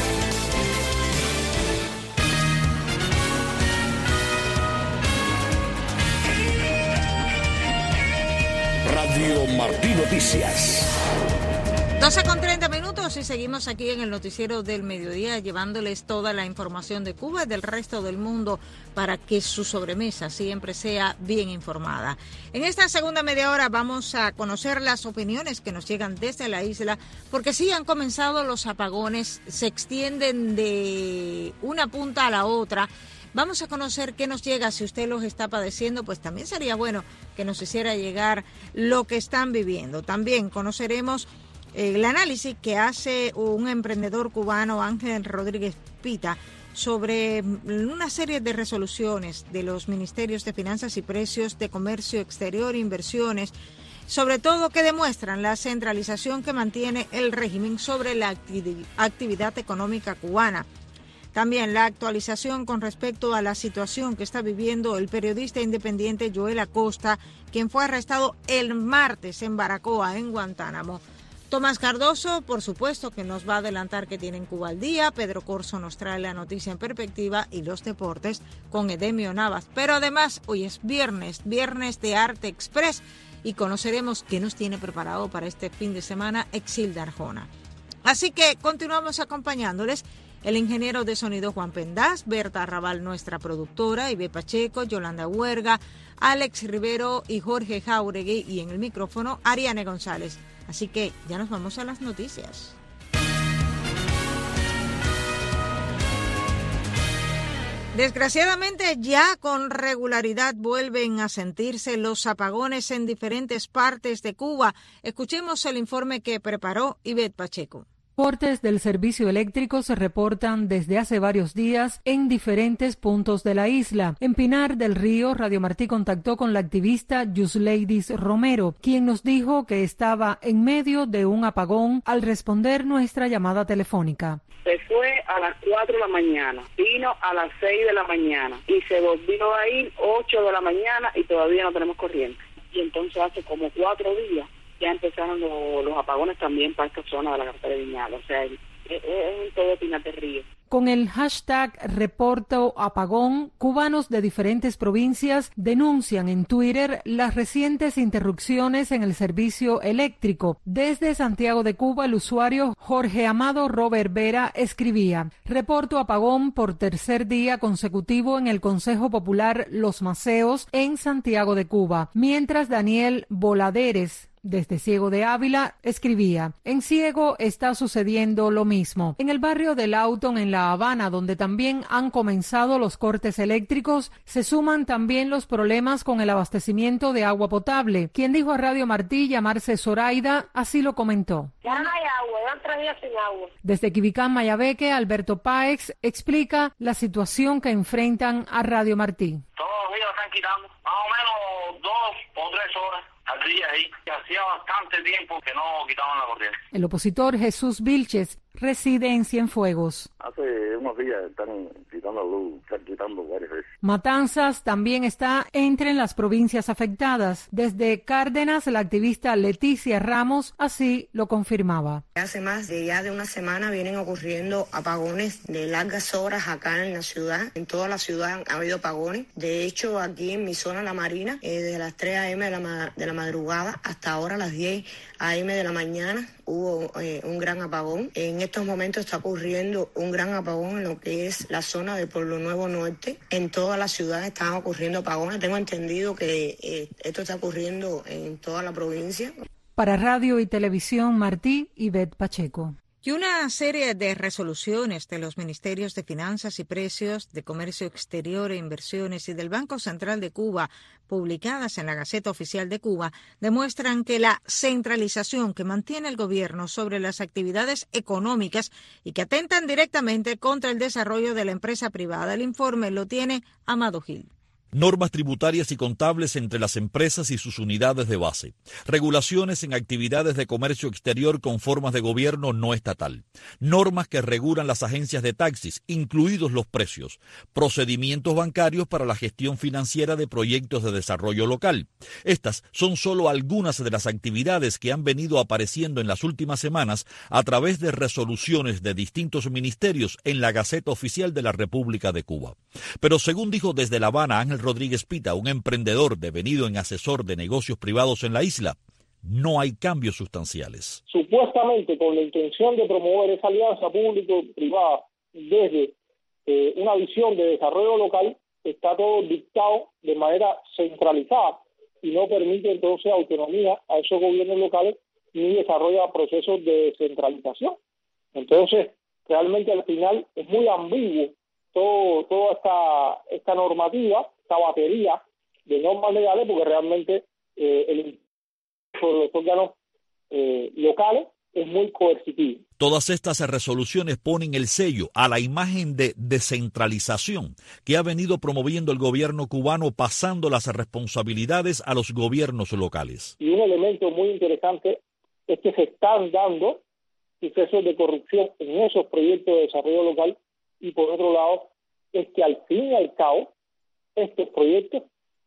Radio Martí Noticias. 12:30 y seguimos aquí en el noticiero del mediodía llevándoles toda la información de Cuba y del resto del mundo para que su sobremesa siempre sea bien informada. En esta segunda media hora vamos a conocer las opiniones que nos llegan desde la isla, porque sí han comenzado los apagones, se extienden de una punta a la otra. Vamos a conocer qué nos llega. Si usted los está padeciendo, pues también sería bueno que nos hiciera llegar lo que están viviendo. También conoceremos el análisis que hace un emprendedor cubano, Ángel Rodríguez Pita, sobre una serie de resoluciones de los Ministerios de Finanzas y Precios, de Comercio Exterior e Inversiones, sobre todo que demuestran la centralización que mantiene el régimen sobre la actividad económica cubana. También la actualización con respecto a la situación que está viviendo el periodista independiente Joel Acosta, quien fue arrestado el martes en Baracoa, en Guantánamo. Tomás Cardoso, por supuesto, que nos va a adelantar que tiene en Cuba al día. Pedro Corso nos trae la noticia en perspectiva y los deportes con Edemio Navas. Pero además, hoy es viernes de Arte Express, y conoceremos qué nos tiene preparado para este fin de semana Exilda Arjona. Así que continuamos acompañándoles. El ingeniero de sonido Juan Pendaz, Berta Arrabal, nuestra productora, Ibe Pacheco, Yolanda Huerga, Alex Rivero y Jorge Jauregui, y en el micrófono Ariane González. Así que ya nos vamos a las noticias. Desgraciadamente, ya con regularidad vuelven a sentirse los apagones en diferentes partes de Cuba. Escuchemos el informe que preparó Ivette Pacheco. Cortes del servicio eléctrico se reportan desde hace varios días en diferentes puntos de la isla. En Pinar del Río, Radio Martí contactó con la activista Yusleidis Romero, quien nos dijo que estaba en medio de un apagón al responder nuestra llamada telefónica. Se fue a las 4 de la mañana, vino a las 6 de la mañana y se volvió a ir 8 de la mañana y todavía no tenemos corriente. Y entonces hace como 4 días ya empezaron los apagones también para esta zona de la carretera de Viñal. O sea, es en todo Pinar del Río. Con el hashtag Reporto Apagón, cubanos de diferentes provincias denuncian en Twitter las recientes interrupciones en el servicio eléctrico. Desde Santiago de Cuba, el usuario Jorge Amado Robert Vera escribía: reporto apagón por tercer día consecutivo en el Consejo Popular Los Maceos en Santiago de Cuba. Mientras Daniel Voladeres, desde Ciego de Ávila, escribía: en Ciego está sucediendo lo mismo. En el barrio de Lawton, en La Habana, donde también han comenzado los cortes eléctricos, se suman también los problemas con el abastecimiento de agua potable. Quien dijo a Radio Martí llamarse Zoraida, así lo comentó. Ya no hay agua, llevan 3 días sin agua. Desde Quibicán, Mayabeque, Alberto Páez explica la situación que enfrentan a Radio Martí. Todos los días están quitando más o menos 2 o 3 horas al día ahí. Hacía bastante tiempo que no quitaban la corriente. El opositor Jesús Vilches reside en Cienfuegos. Hace unos días están quitando luz, están quitando varias veces. Matanzas también está entre las provincias afectadas. Desde Cárdenas, la activista Leticia Ramos así lo confirmaba. Hace más de una semana vienen ocurriendo apagones de largas horas acá en la ciudad. En toda la ciudad ha habido apagones. De hecho, aquí en mi zona, La Marina, desde las 3 a.m. de la madrugada hasta ahora las 10 a.m. de la mañana, hubo un gran apagón. En estos momentos está ocurriendo un gran apagón en lo que es la zona de Pueblo Nuevo Norte. En toda la ciudad están ocurriendo apagones. Tengo entendido que esto está ocurriendo en toda la provincia. Para Radio y Televisión Martí, Ivette Pacheco. Y una serie de resoluciones de los Ministerios de Finanzas y Precios, de Comercio Exterior e Inversiones y del Banco Central de Cuba, publicadas en la Gaceta Oficial de Cuba, demuestran que la centralización que mantiene el gobierno sobre las actividades económicas y que atentan directamente contra el desarrollo de la empresa privada. El informe lo tiene Amado Gil. Normas tributarias y contables entre las empresas y sus unidades de base. Regulaciones en actividades de comercio exterior con formas de gobierno no estatal. Normas que regulan las agencias de taxis, incluidos los precios. Procedimientos bancarios para la gestión financiera de proyectos de desarrollo local. Estas son solo algunas de las actividades que han venido apareciendo en las últimas semanas a través de resoluciones de distintos ministerios en la Gaceta Oficial de la República de Cuba. Pero según dijo desde La Habana Ángel Rodríguez Pita, un emprendedor devenido en asesor de negocios privados en la isla, no hay cambios sustanciales. Supuestamente con la intención de promover esa alianza público-privada desde una visión de desarrollo local, está todo dictado de manera centralizada y no permite entonces autonomía a esos gobiernos locales ni desarrolla procesos de descentralización. Entonces, realmente al final es muy ambiguo toda esta normativa, esta batería de normas legales, porque realmente el sobre los órganos locales es muy coercitivo. Todas estas resoluciones ponen el sello a la imagen de descentralización que ha venido promoviendo el gobierno cubano, pasando las responsabilidades a los gobiernos locales. Y un elemento muy interesante es que se están dando sucesos de corrupción en esos proyectos de desarrollo local, y por otro lado es que al fin y al cabo estos proyectos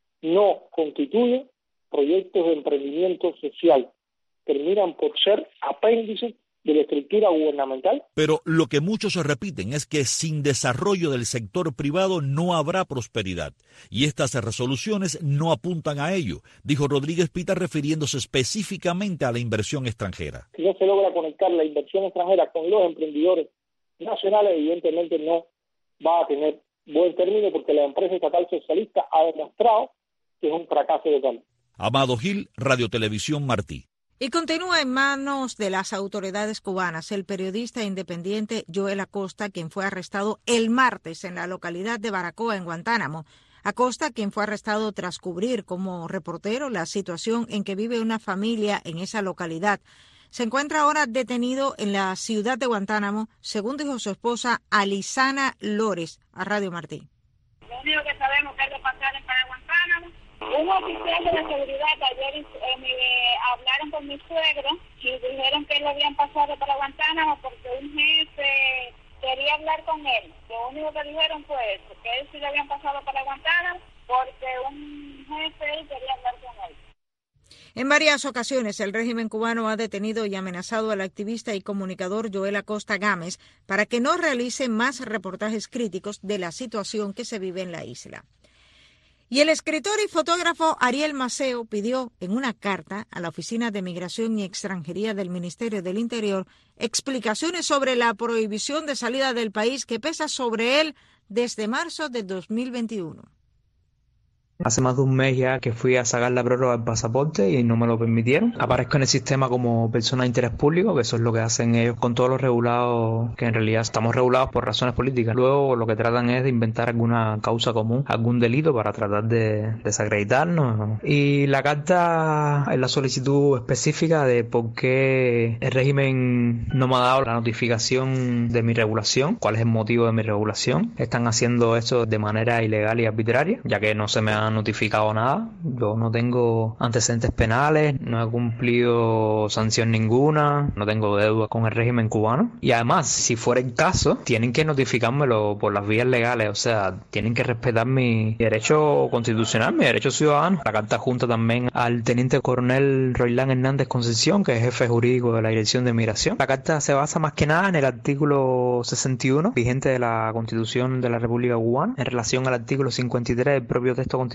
no constituyen proyectos de emprendimiento social, terminan por ser apéndices de la estructura gubernamental. Pero lo que muchos se repiten es que sin desarrollo del sector privado no habrá prosperidad, y estas resoluciones no apuntan a ello, dijo Rodríguez Pita, refiriéndose específicamente a la inversión extranjera. Si no se logra conectar la inversión extranjera con los emprendedores nacionales, evidentemente no va a tener buen término, porque la empresa estatal socialista ha demostrado que es un fracaso total. Amado Gil, Radio Televisión Martí. Y continúa en manos de las autoridades cubanas el periodista independiente Joel Acosta, quien fue arrestado el martes en la localidad de Baracoa, en Guantánamo. Acosta, quien fue arrestado tras cubrir como reportero la situación en que vive una familia en esa localidad, se encuentra ahora detenido en la ciudad de Guantánamo, según dijo su esposa Alisana Lores a Radio Martí. Lo único que sabemos es que lo pasaron para Guantánamo. Un oficial de la seguridad ayer hablaron con mi suegro y dijeron que lo habían pasado para Guantánamo porque un jefe quería hablar con él. Lo único que dijeron fue eso, que él sí lo habían pasado para Guantánamo porque un jefe quería hablar con él. En varias ocasiones el régimen cubano ha detenido y amenazado al activista y comunicador Joel Acosta Gámez para que no realice más reportajes críticos de la situación que se vive en la isla. Y el escritor y fotógrafo Ariel Maceo pidió en una carta a la Oficina de Migración y Extranjería del Ministerio del Interior explicaciones sobre la prohibición de salida del país que pesa sobre él desde marzo de 2021. Hace más de un mes ya que fui a sacar la prórroga del pasaporte y no me lo permitieron. Aparezco en el sistema como persona de interés público, que eso es lo que hacen ellos con todos los regulados, que en realidad estamos regulados por razones políticas. Luego lo que tratan es de inventar alguna causa común, algún delito para tratar de desacreditarnos. Y la carta es la solicitud específica de por qué el régimen no me ha dado la notificación de mi regulación, cuál es el motivo de mi regulación. Están haciendo esto de manera ilegal y arbitraria, ya que no se me ha notificado nada. Yo no tengo antecedentes penales, no he cumplido sanción ninguna, no tengo deuda con el régimen cubano, y además, si fuera el caso, tienen que notificármelo por las vías legales, o sea, tienen que respetar mi derecho constitucional, mi derecho ciudadano. La carta junta también al teniente coronel Roilán Hernández Concepción, que es jefe jurídico de la Dirección de Migración. La carta se basa más que nada en el artículo 61 vigente de la Constitución de la República Cubana, en relación al artículo 53 del propio texto constitucional,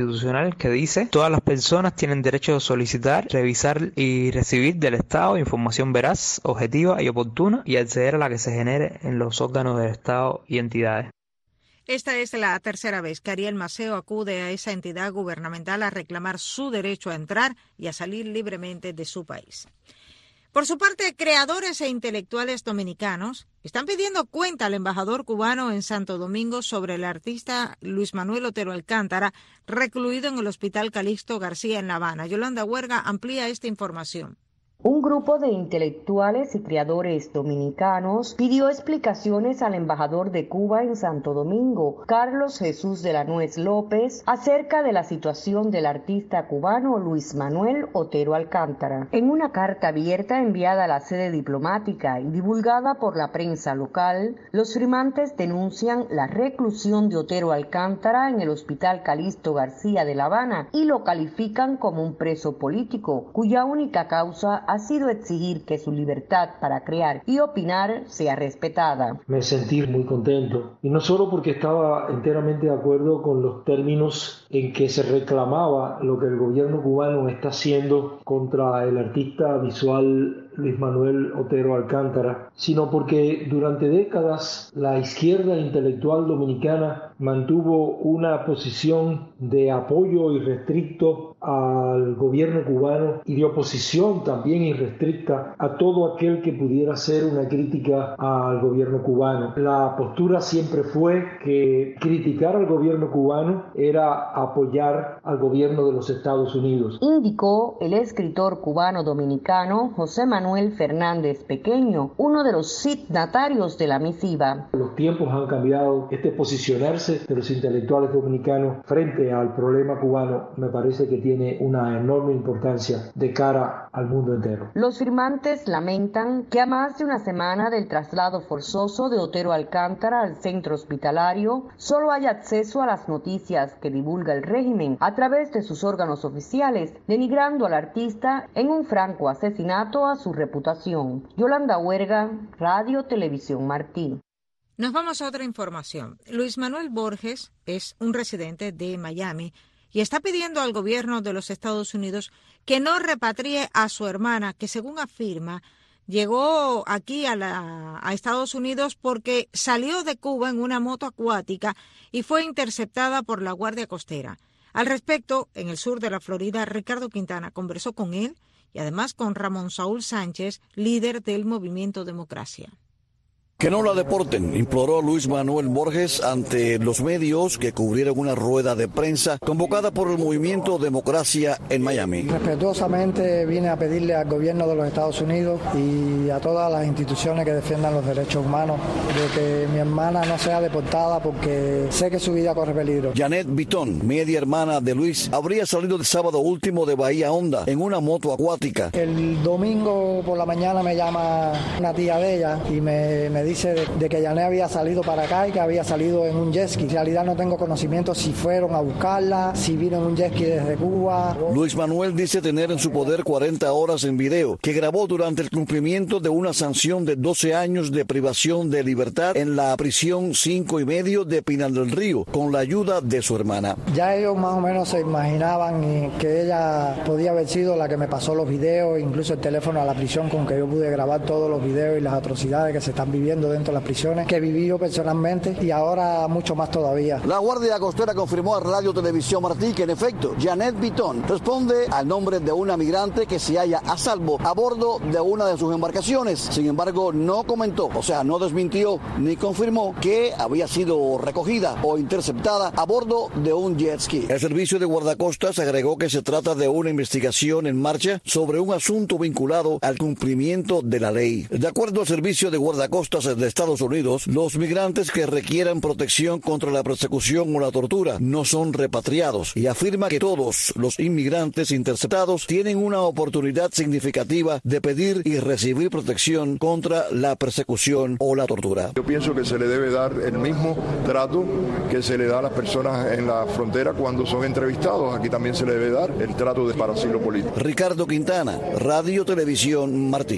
constitucional que dice: todas las personas tienen derecho a solicitar, revisar y recibir del Estado información veraz, objetiva y oportuna, y acceder a la que se genere en los órganos del Estado y entidades. Esta es la tercera vez que Ariel Maceo acude a esa entidad gubernamental a reclamar su derecho a entrar y a salir libremente de su país. Por su parte, creadores e intelectuales dominicanos están pidiendo cuenta al embajador cubano en Santo Domingo sobre el artista Luis Manuel Otero Alcántara, recluido en el Hospital Calixto García en La Habana. Yolanda Huerga amplía esta información. Un grupo de intelectuales y creadores dominicanos pidió explicaciones al embajador de Cuba en Santo Domingo, Carlos Jesús de la Nuez López, acerca de la situación del artista cubano Luis Manuel Otero Alcántara. En una carta abierta enviada a la sede diplomática y divulgada por la prensa local, los firmantes denuncian la reclusión de Otero Alcántara en el Hospital Calixto García de La Habana y lo califican como un preso político, cuya única causa ha sido exigir que su libertad para crear y opinar sea respetada. Me sentí muy contento, y no solo porque estaba enteramente de acuerdo con los términos en que se reclamaba lo que el gobierno cubano está haciendo contra el artista visual Luis Manuel Otero Alcántara, sino porque durante décadas la izquierda intelectual dominicana mantuvo una posición de apoyo irrestricto al gobierno cubano y de oposición también irrestricta a todo aquel que pudiera hacer una crítica al gobierno cubano. La postura siempre fue que criticar al gobierno cubano era apoyar al gobierno de los Estados Unidos. Indicó el escritor cubano dominicano José Manuel Fernández Pequeño, uno de los signatarios de la misiva. Los tiempos han cambiado. Posicionarse de los intelectuales dominicanos frente al problema cubano me parece que tiene una enorme importancia de cara al mundo entero. Los firmantes lamentan que a más de una semana del traslado forzoso de Otero Alcántara al centro hospitalario, solo hay acceso a las noticias que divulga el régimen a través de sus órganos oficiales, denigrando al artista en un franco asesinato a su reputación. Yolanda Huerga, Radio Televisión Martí. Nos vamos a otra información. Luis Manuel Borges es un residente de Miami y está pidiendo al gobierno de los Estados Unidos que no repatrie a su hermana, que según afirma llegó aquí a Estados Unidos porque salió de Cuba en una moto acuática y fue interceptada por la Guardia Costera. Al respecto, en el sur de la Florida, Ricardo Quintana conversó con él y además con Ramón Saúl Sánchez, líder del Movimiento Democracia. Que no la deporten, imploró Luis Manuel Borges ante los medios que cubrieron una rueda de prensa convocada por el Movimiento Democracia en Miami. Respetuosamente vine a pedirle al gobierno de los Estados Unidos y a todas las instituciones que defiendan los derechos humanos de que mi hermana no sea deportada porque sé que su vida corre peligro. Janet Vitón, media hermana de Luis, habría salido el sábado último de Bahía Honda en una moto acuática. El domingo por la mañana me llama una tía de ella y me dice de que Janet había salido para acá y que había salido en un jet ski. En realidad no tengo conocimiento si fueron a buscarla, si vino en un jet ski desde Cuba. Luis Manuel dice tener en su poder 40 horas en video que grabó durante el cumplimiento de una sanción de 12 años de privación de libertad en la prisión 5 y medio de Pinal del Río, con la ayuda de su hermana. Ya ellos más o menos se imaginaban que ella podía haber sido la que me pasó los videos, incluso el teléfono a la prisión con que yo pude grabar todos los videos y las atrocidades que se están viviendo dentro de las prisiones, que viví yo personalmente y ahora mucho más todavía. La Guardia Costera confirmó a Radio Televisión Martí que en efecto Janet Vitón responde al nombre de una migrante que se halla a salvo a bordo de una de sus embarcaciones. Sin embargo, no comentó, o sea, no desmintió ni confirmó que había sido recogida o interceptada a bordo de un jet ski. El servicio de guardacostas agregó que se trata de una investigación en marcha sobre un asunto vinculado al cumplimiento de la ley. De acuerdo al servicio de guardacostas de Estados Unidos, los migrantes que requieran protección contra la persecución o la tortura no son repatriados, y afirma que todos los inmigrantes interceptados tienen una oportunidad significativa de pedir y recibir protección contra la persecución o la tortura. Yo pienso que se le debe dar el mismo trato que se le da a las personas en la frontera cuando son entrevistados. Aquí también se le debe dar el trato para asilo político. Ricardo Quintana, Radio Televisión Martí.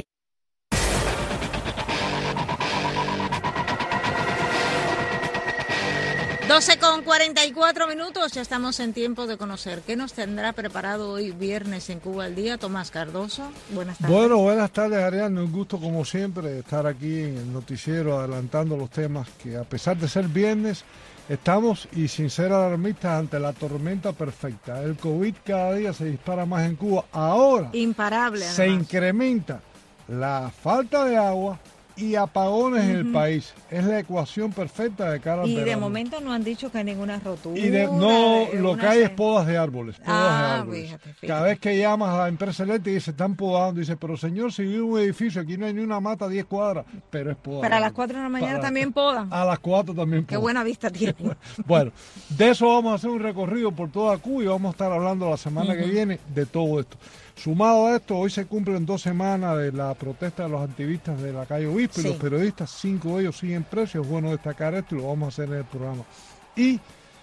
12:44, ya estamos en tiempo de conocer qué nos tendrá preparado hoy viernes en Cuba al Día. Tomás Cardoso, buenas tardes. Bueno, buenas tardes, Ariadne, un gusto como siempre estar aquí en el noticiero adelantando los temas que a pesar de ser viernes estamos y sin ser alarmistas ante la tormenta perfecta. El COVID cada día se dispara más en Cuba. Ahora imparable, además. Se incrementa la falta de agua y apagones en el país. Es la ecuación perfecta de cara al verano. Y de momento no han dicho que hay ninguna rotura. Lo que hay es podas de árboles. Fíjate. Cada vez que llamas a la empresa eléctrica y se están podando, dice, pero señor, si vive un edificio, aquí no hay ni una mata a 10 cuadras, pero es poda. Para las 4 de la mañana también podan. A las 4 también podan. Qué buena vista tiene. Bueno, de eso vamos a hacer un recorrido por toda Cuba y vamos a estar hablando la semana que viene de todo esto. Sumado a esto, hoy se cumplen 2 semanas de la protesta de los activistas de la calle Obispo y los periodistas, 5 de ellos siguen presos. Es bueno destacar esto y lo vamos a hacer en el programa. Y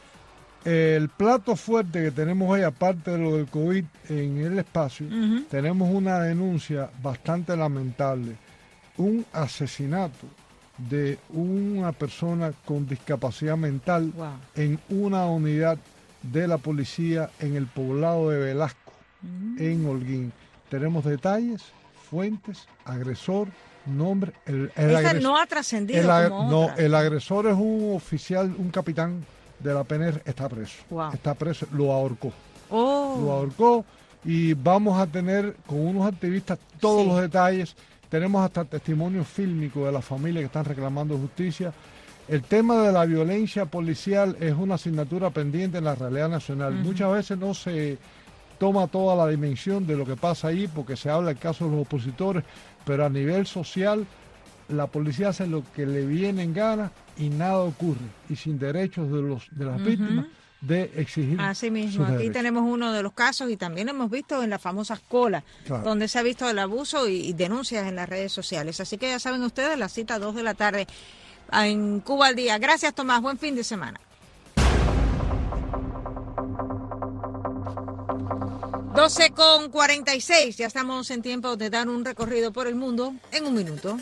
el plato fuerte que tenemos hoy, aparte de lo del COVID en el espacio, tenemos una denuncia bastante lamentable, un asesinato de una persona con discapacidad mental en una unidad de la policía en el poblado de Velasco, en Holguín. Tenemos detalles, fuentes, agresor, nombre. Esta no ha trascendido como otra. El agresor es un oficial, un capitán de la PNR, está preso. Está preso, lo ahorcó. Lo ahorcó y vamos a tener con unos activistas todos los detalles. Tenemos hasta testimonio fílmico de la familia que están reclamando justicia. El tema de la violencia policial es una asignatura pendiente en la realidad nacional. Muchas veces no se toma toda la dimensión de lo que pasa ahí porque se habla del caso de los opositores, pero a nivel social la policía hace lo que le viene en gana y nada ocurre, y sin derechos de las víctimas de exigir. Así mismo, aquí tenemos uno de los casos y también hemos visto en las famosas colas, donde se ha visto el abuso y denuncias en las redes sociales. Así que ya saben ustedes, la cita 2 de la tarde en Cuba al Día. Gracias, Tomás, buen fin de semana. 12:46, ya estamos en tiempo de dar un recorrido por el mundo en un minuto.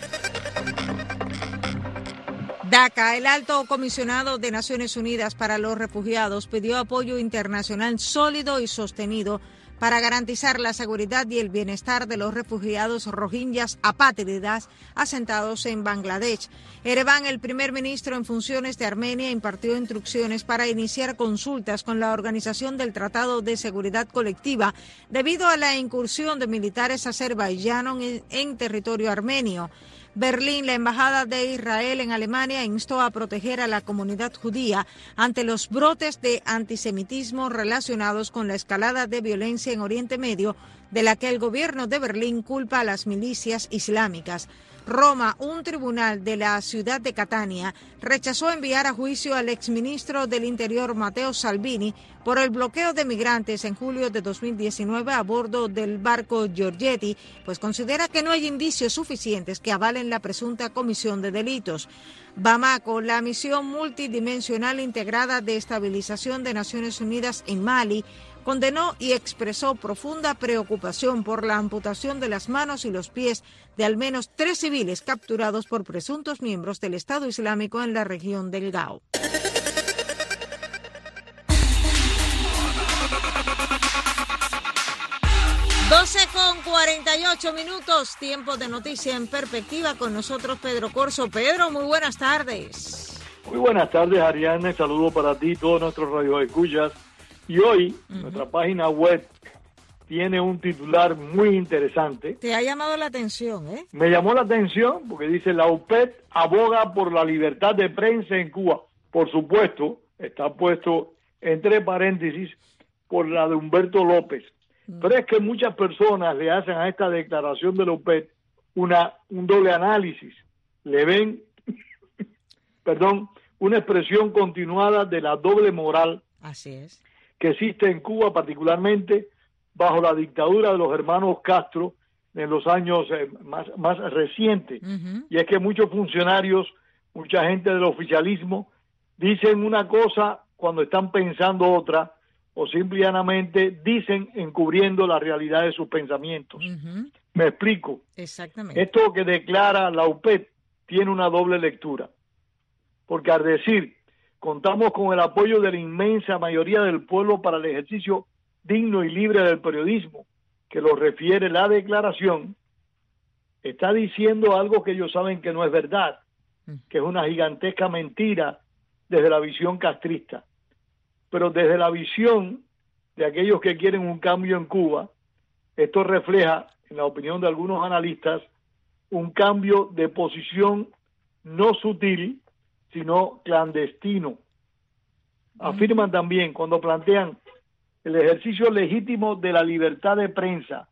DACA, el alto comisionado de Naciones Unidas para los Refugiados, pidió apoyo internacional sólido y sostenido para garantizar la seguridad y el bienestar de los refugiados rohingyas apátridas asentados en Bangladesh. Ereván, el primer ministro en funciones de Armenia, impartió instrucciones para iniciar consultas con la Organización del Tratado de Seguridad Colectiva debido a la incursión de militares azerbaiyanos en territorio armenio. Berlín, la embajada de Israel en Alemania instó a proteger a la comunidad judía ante los brotes de antisemitismo relacionados con la escalada de violencia en Oriente Medio, de la que el gobierno de Berlín culpa a las milicias islámicas. Roma, un tribunal de la ciudad de Catania, rechazó enviar a juicio al exministro del Interior Matteo Salvini por el bloqueo de migrantes en julio de 2019 a bordo del barco Giorgetti, pues considera que no hay indicios suficientes que avalen la presunta comisión de delitos. Bamako, la misión multidimensional integrada de estabilización de Naciones Unidas en Mali, condenó y expresó profunda preocupación por la amputación de las manos y los pies de al menos 3 civiles capturados por presuntos miembros del Estado Islámico en la región del Gao. Con 48 minutos, tiempo de noticia en perspectiva. Con nosotros Pedro Corso. Pedro, muy buenas tardes. Muy buenas tardes, Ariadne. Saludos para ti y todos nuestros radioescuchas. Y hoy, nuestra página web tiene un titular muy interesante. Te ha llamado la atención, ¿eh? Me llamó la atención porque dice: la UPED aboga por la libertad de prensa en Cuba. Por supuesto, está puesto entre paréntesis por la de Humberto López. Pero es que muchas personas le hacen a esta declaración de la UPED un doble análisis. Le ven, una expresión continuada de la doble moral. Así es. Que existe en Cuba, particularmente bajo la dictadura de los hermanos Castro en los años más recientes. Y es que muchos funcionarios, mucha gente del oficialismo, dicen una cosa cuando están pensando otra, o simplemente dicen encubriendo la realidad de sus pensamientos. Me explico. Exactamente. Esto que declara la UPED tiene una doble lectura. Porque al decir Contamos con el apoyo de la inmensa mayoría del pueblo para el ejercicio digno y libre del periodismo, que lo refiere la declaración. Está diciendo algo que ellos saben que no es verdad, que es una gigantesca mentira desde la visión castrista. Pero desde la visión de aquellos que quieren un cambio en Cuba, esto refleja, en la opinión de algunos analistas, un cambio de posición no sutil, sino clandestino. Afirman también, cuando plantean el ejercicio legítimo de la libertad de prensa,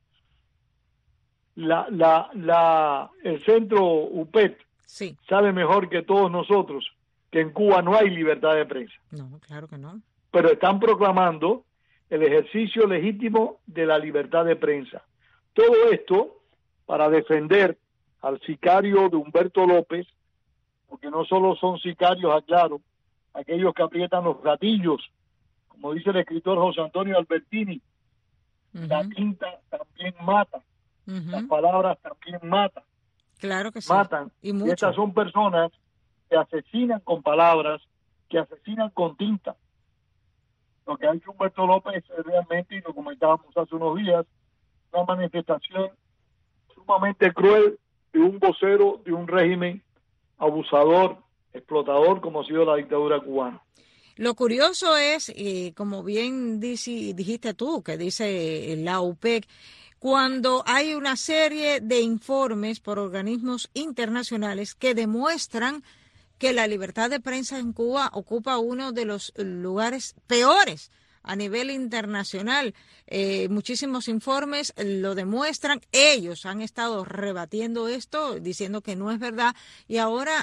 el centro UPET sabe mejor que todos nosotros que en Cuba no hay libertad de prensa. No, claro que no. Pero están proclamando el ejercicio legítimo de la libertad de prensa. Todo esto para defender al sicario de Humberto López, porque no solo son sicarios, aclaro, aquellos que aprietan los gatillos, como dice el escritor José Antonio Albertini, la tinta también mata, las palabras también matan. Claro que sí. Matan. Y estas son personas que asesinan con palabras, que asesinan con tinta. Lo que ha hecho Humberto López es realmente, y lo comentábamos hace unos días, una manifestación sumamente cruel de un vocero de un régimen abusador, explotador, como ha sido la dictadura cubana. Lo curioso es, como bien dijiste tú, que dice la UPEC, cuando hay una serie de informes por organismos internacionales que demuestran que la libertad de prensa en Cuba ocupa uno de los lugares peores a nivel internacional. Muchísimos informes lo demuestran. Ellos han estado rebatiendo esto, diciendo que no es verdad, y ahora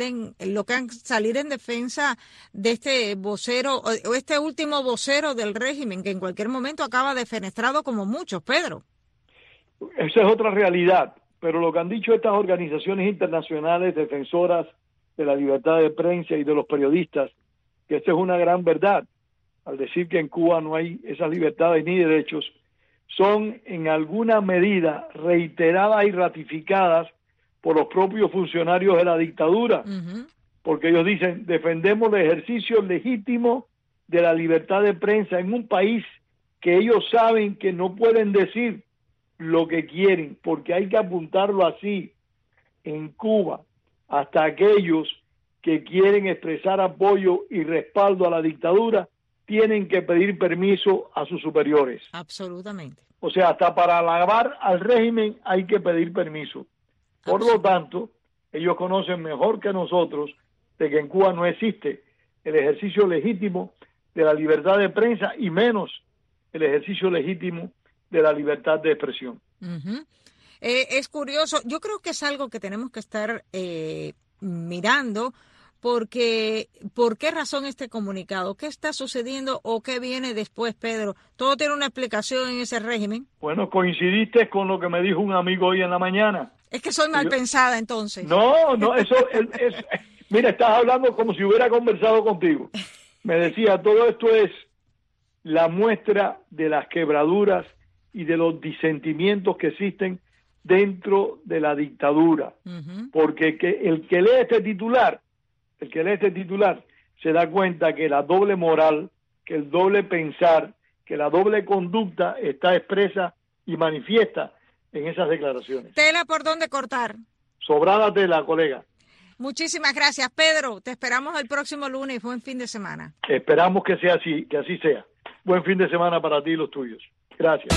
salir en defensa de este vocero, o este último vocero del régimen, que en cualquier momento acaba defenestrado como muchos, Pedro. Esa es otra realidad, pero lo que han dicho estas organizaciones internacionales defensoras de la libertad de prensa y de los periodistas, que esta es una gran verdad, al decir que en Cuba no hay esas libertades ni derechos, son en alguna medida reiteradas y ratificadas por los propios funcionarios de la dictadura, porque ellos dicen, defendemos el ejercicio legítimo de la libertad de prensa en un país que ellos saben que no pueden decir lo que quieren, porque hay que apuntarlo así. En Cuba, hasta aquellos que quieren expresar apoyo y respaldo a la dictadura tienen que pedir permiso a sus superiores. Absolutamente. O sea, hasta para alabar al régimen hay que pedir permiso. Por lo tanto, ellos conocen mejor que nosotros de que en Cuba no existe el ejercicio legítimo de la libertad de prensa y menos el ejercicio legítimo de la libertad de expresión. Es curioso, yo creo que es algo que tenemos que estar mirando, porque ¿por qué razón este comunicado? ¿Qué está sucediendo o qué viene después, Pedro? ¿Todo tiene una explicación en ese régimen? Bueno, coincidiste con lo que me dijo un amigo hoy en la mañana. Es que soy mal pensada entonces. No, eso es mira, estás hablando como si hubiera conversado contigo. Me decía, todo esto es la muestra de las quebraduras y de los disentimientos que existen dentro de la dictadura. Porque el que lee este titular se da cuenta que la doble moral, que el doble pensar, que la doble conducta está expresa y manifiesta en esas declaraciones. Tela por dónde cortar. Sobrada tela, colega. Muchísimas gracias, Pedro. Te esperamos el próximo lunes. Buen fin de semana. Esperamos que sea así, que así sea. Buen fin de semana para ti y los tuyos. Gracias.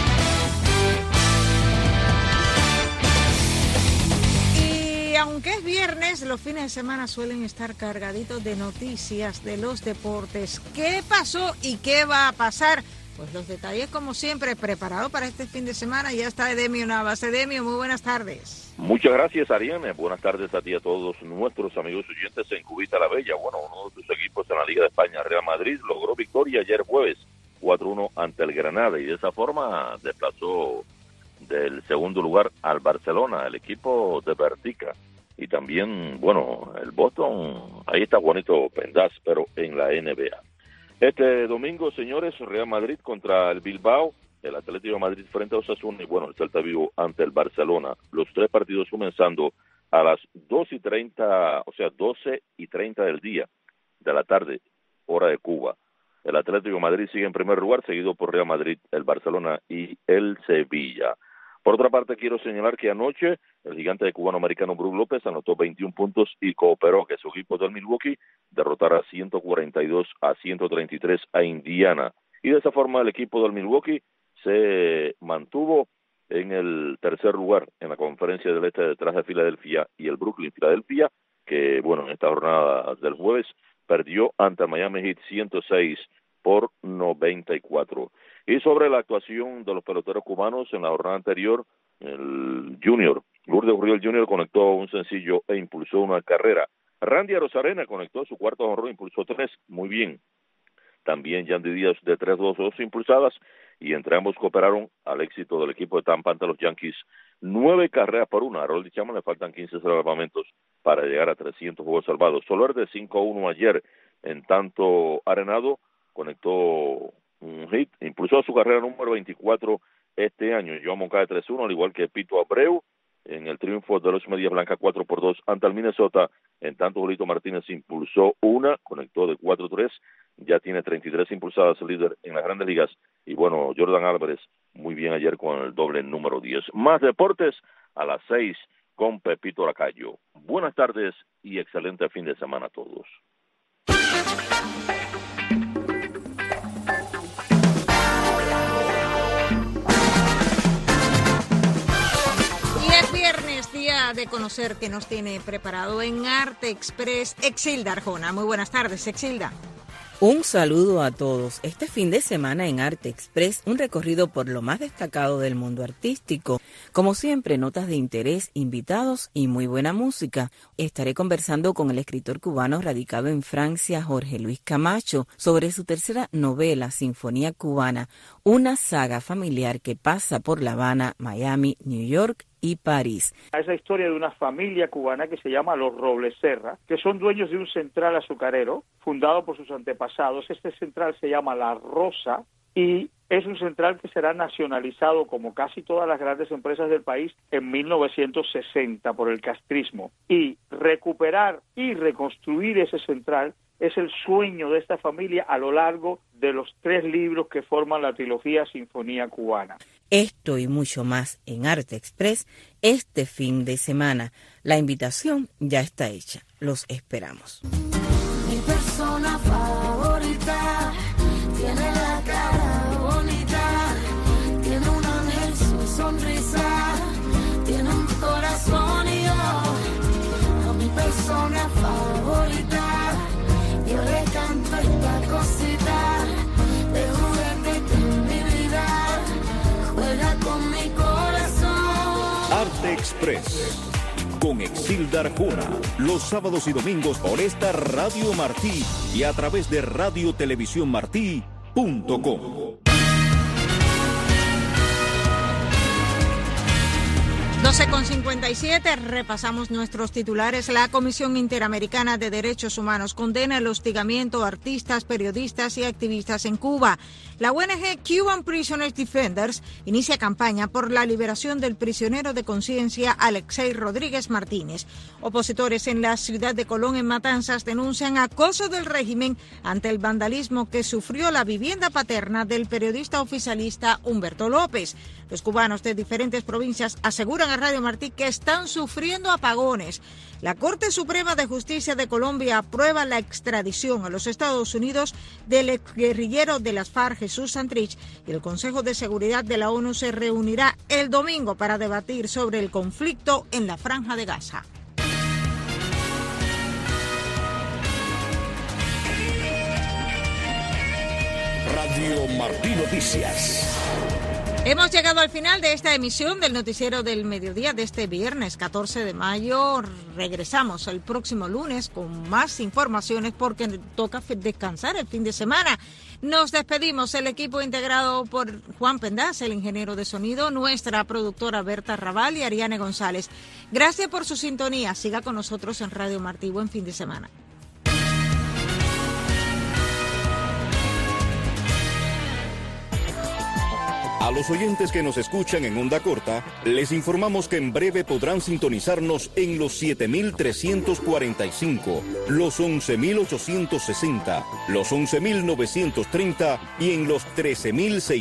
Y aunque es viernes, los fines de semana suelen estar cargaditos de noticias de los deportes. ¿Qué pasó y qué va a pasar? Pues los detalles, como siempre, preparado para este fin de semana. Ya está Edemio Navas. Edemio, muy buenas tardes. Muchas gracias, Ariane. Buenas tardes a ti y a todos nuestros amigos oyentes en Cubita la Bella. Bueno, uno de sus equipos en la Liga de España, Real Madrid, logró victoria ayer jueves, 4-1 ante el Granada, y de esa forma desplazó del segundo lugar al Barcelona, el equipo de Vertica. Y también, bueno, el Boston, ahí está Juanito Pendaz, pero en la NBA. Este domingo, señores, Real Madrid contra el Bilbao, el Atlético de Madrid frente a Osasuna y, bueno, el Celta Vigo ante el Barcelona. Los tres partidos comenzando a las 2:30, o sea, 12:30 del día. de la tarde, hora de Cuba. El Atlético de Madrid sigue en primer lugar, seguido por Real Madrid, el Barcelona y el Sevilla. Por otra parte, quiero señalar que anoche el gigante cubano-americano Brook López anotó 21 puntos y cooperó que su equipo del Milwaukee derrotara 142-133 a Indiana. Y de esa forma el equipo del Milwaukee se mantuvo en el tercer lugar en la conferencia del este detrás de Filadelfia y el Brooklyn Filadelfia, que bueno, en esta jornada del jueves perdió ante el Miami Heat 106-94. Y sobre la actuación de los peloteros cubanos en la jornada anterior, el Junior, Lourdes Gurriel Jr. conectó un sencillo e impulsó una carrera. Randy Arozarena conectó su cuarto jonrón, impulsó 3, muy bien. También Yandy Díaz de 3-2, 2 impulsadas, y entre ambos cooperaron al éxito del equipo de Tampa ante los Yankees. 9 carreras por 1. A Roldy Chapman le faltan 15 salvamentos para llegar a 300 juegos salvados. Soler de 5-1 ayer, en tanto Arenado conectó un hit, impulsó su carrera número 24 este año. Joan Moncada de 3-1, al igual que Pito Abreu, en el triunfo de los Medias Blancas 4-2 ante el Minnesota. En tanto, Julito Martínez impulsó una, conectó de 4-3, ya tiene 33 impulsadas, el líder en las Grandes Ligas. Y bueno, Jordan Álvarez muy bien ayer con el doble número 10. Más deportes a las 6 con Pepito Lacayo. Buenas tardes y excelente fin de semana a todos. Viernes, día de conocer que nos tiene preparado en Arte Express Exilda Arjona. Muy buenas tardes, Exilda. Un saludo a todos. Este fin de semana en Arte Express, un recorrido por lo más destacado del mundo artístico. Como siempre, notas de interés, invitados y muy buena música. Estaré conversando con el escritor cubano radicado en Francia, Jorge Luis Camacho, sobre su tercera novela, Sinfonía Cubana, una saga familiar que pasa por La Habana, Miami, New York y París. Esa historia de una familia cubana que se llama Los Robles Serra, que son dueños de un central azucarero fundado por sus antepasados. Este central se llama La Rosa y es un central que será nacionalizado, como casi todas las grandes empresas del país, en 1960 por el castrismo. Y recuperar y reconstruir ese central es el sueño de esta familia a lo largo de los 3 libros que forman la trilogía Sinfonía Cubana. Esto y mucho más en Arte Express este fin de semana. La invitación ya está hecha. Los esperamos. Mi persona favorita tiene la cara bonita, tiene un ángel, su sonrisa, tiene un corazón y yo, a mi persona favorita, yo le canto esta cosita de juguete que en mi vida juega con mi corazón. Arte Express con Exilda Arjona, los sábados y domingos por esta Radio Martí y a través de radiotelevisiónmartí.com. 12:57, repasamos nuestros titulares. La Comisión Interamericana de Derechos Humanos condena el hostigamiento a artistas, periodistas y activistas en Cuba. La ONG Cuban Prisoners Defenders inicia campaña por la liberación del prisionero de conciencia Alexei Rodríguez Martínez. Opositores en la ciudad de Colón, en Matanzas, denuncian acoso del régimen ante el vandalismo que sufrió la vivienda paterna del periodista oficialista Humberto López. Los cubanos de diferentes provincias aseguran a Radio Martí que están sufriendo apagones. La Corte Suprema de Justicia de Colombia aprueba la extradición a los Estados Unidos del exguerrillero de las FARC, Jesús Santrich, y el Consejo de Seguridad de la ONU se reunirá el domingo para debatir sobre el conflicto en la Franja de Gaza. Radio Martí Noticias. Hemos llegado al final de esta emisión del Noticiero del Mediodía de este viernes 14 de mayo. Regresamos el próximo lunes con más informaciones porque toca descansar el fin de semana. Nos despedimos, el equipo integrado por Juan Pendaz, el ingeniero de sonido, nuestra productora Berta Raval y Ariane González. Gracias por su sintonía. Siga con nosotros en Radio Martí. Buen fin de semana. A los oyentes que nos escuchan en onda corta, les informamos que en breve podrán sintonizarnos en los 7.345, los 11.860, los 11.930 y en los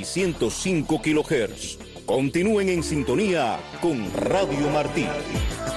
13.605 kHz. Continúen en sintonía con Radio Martí.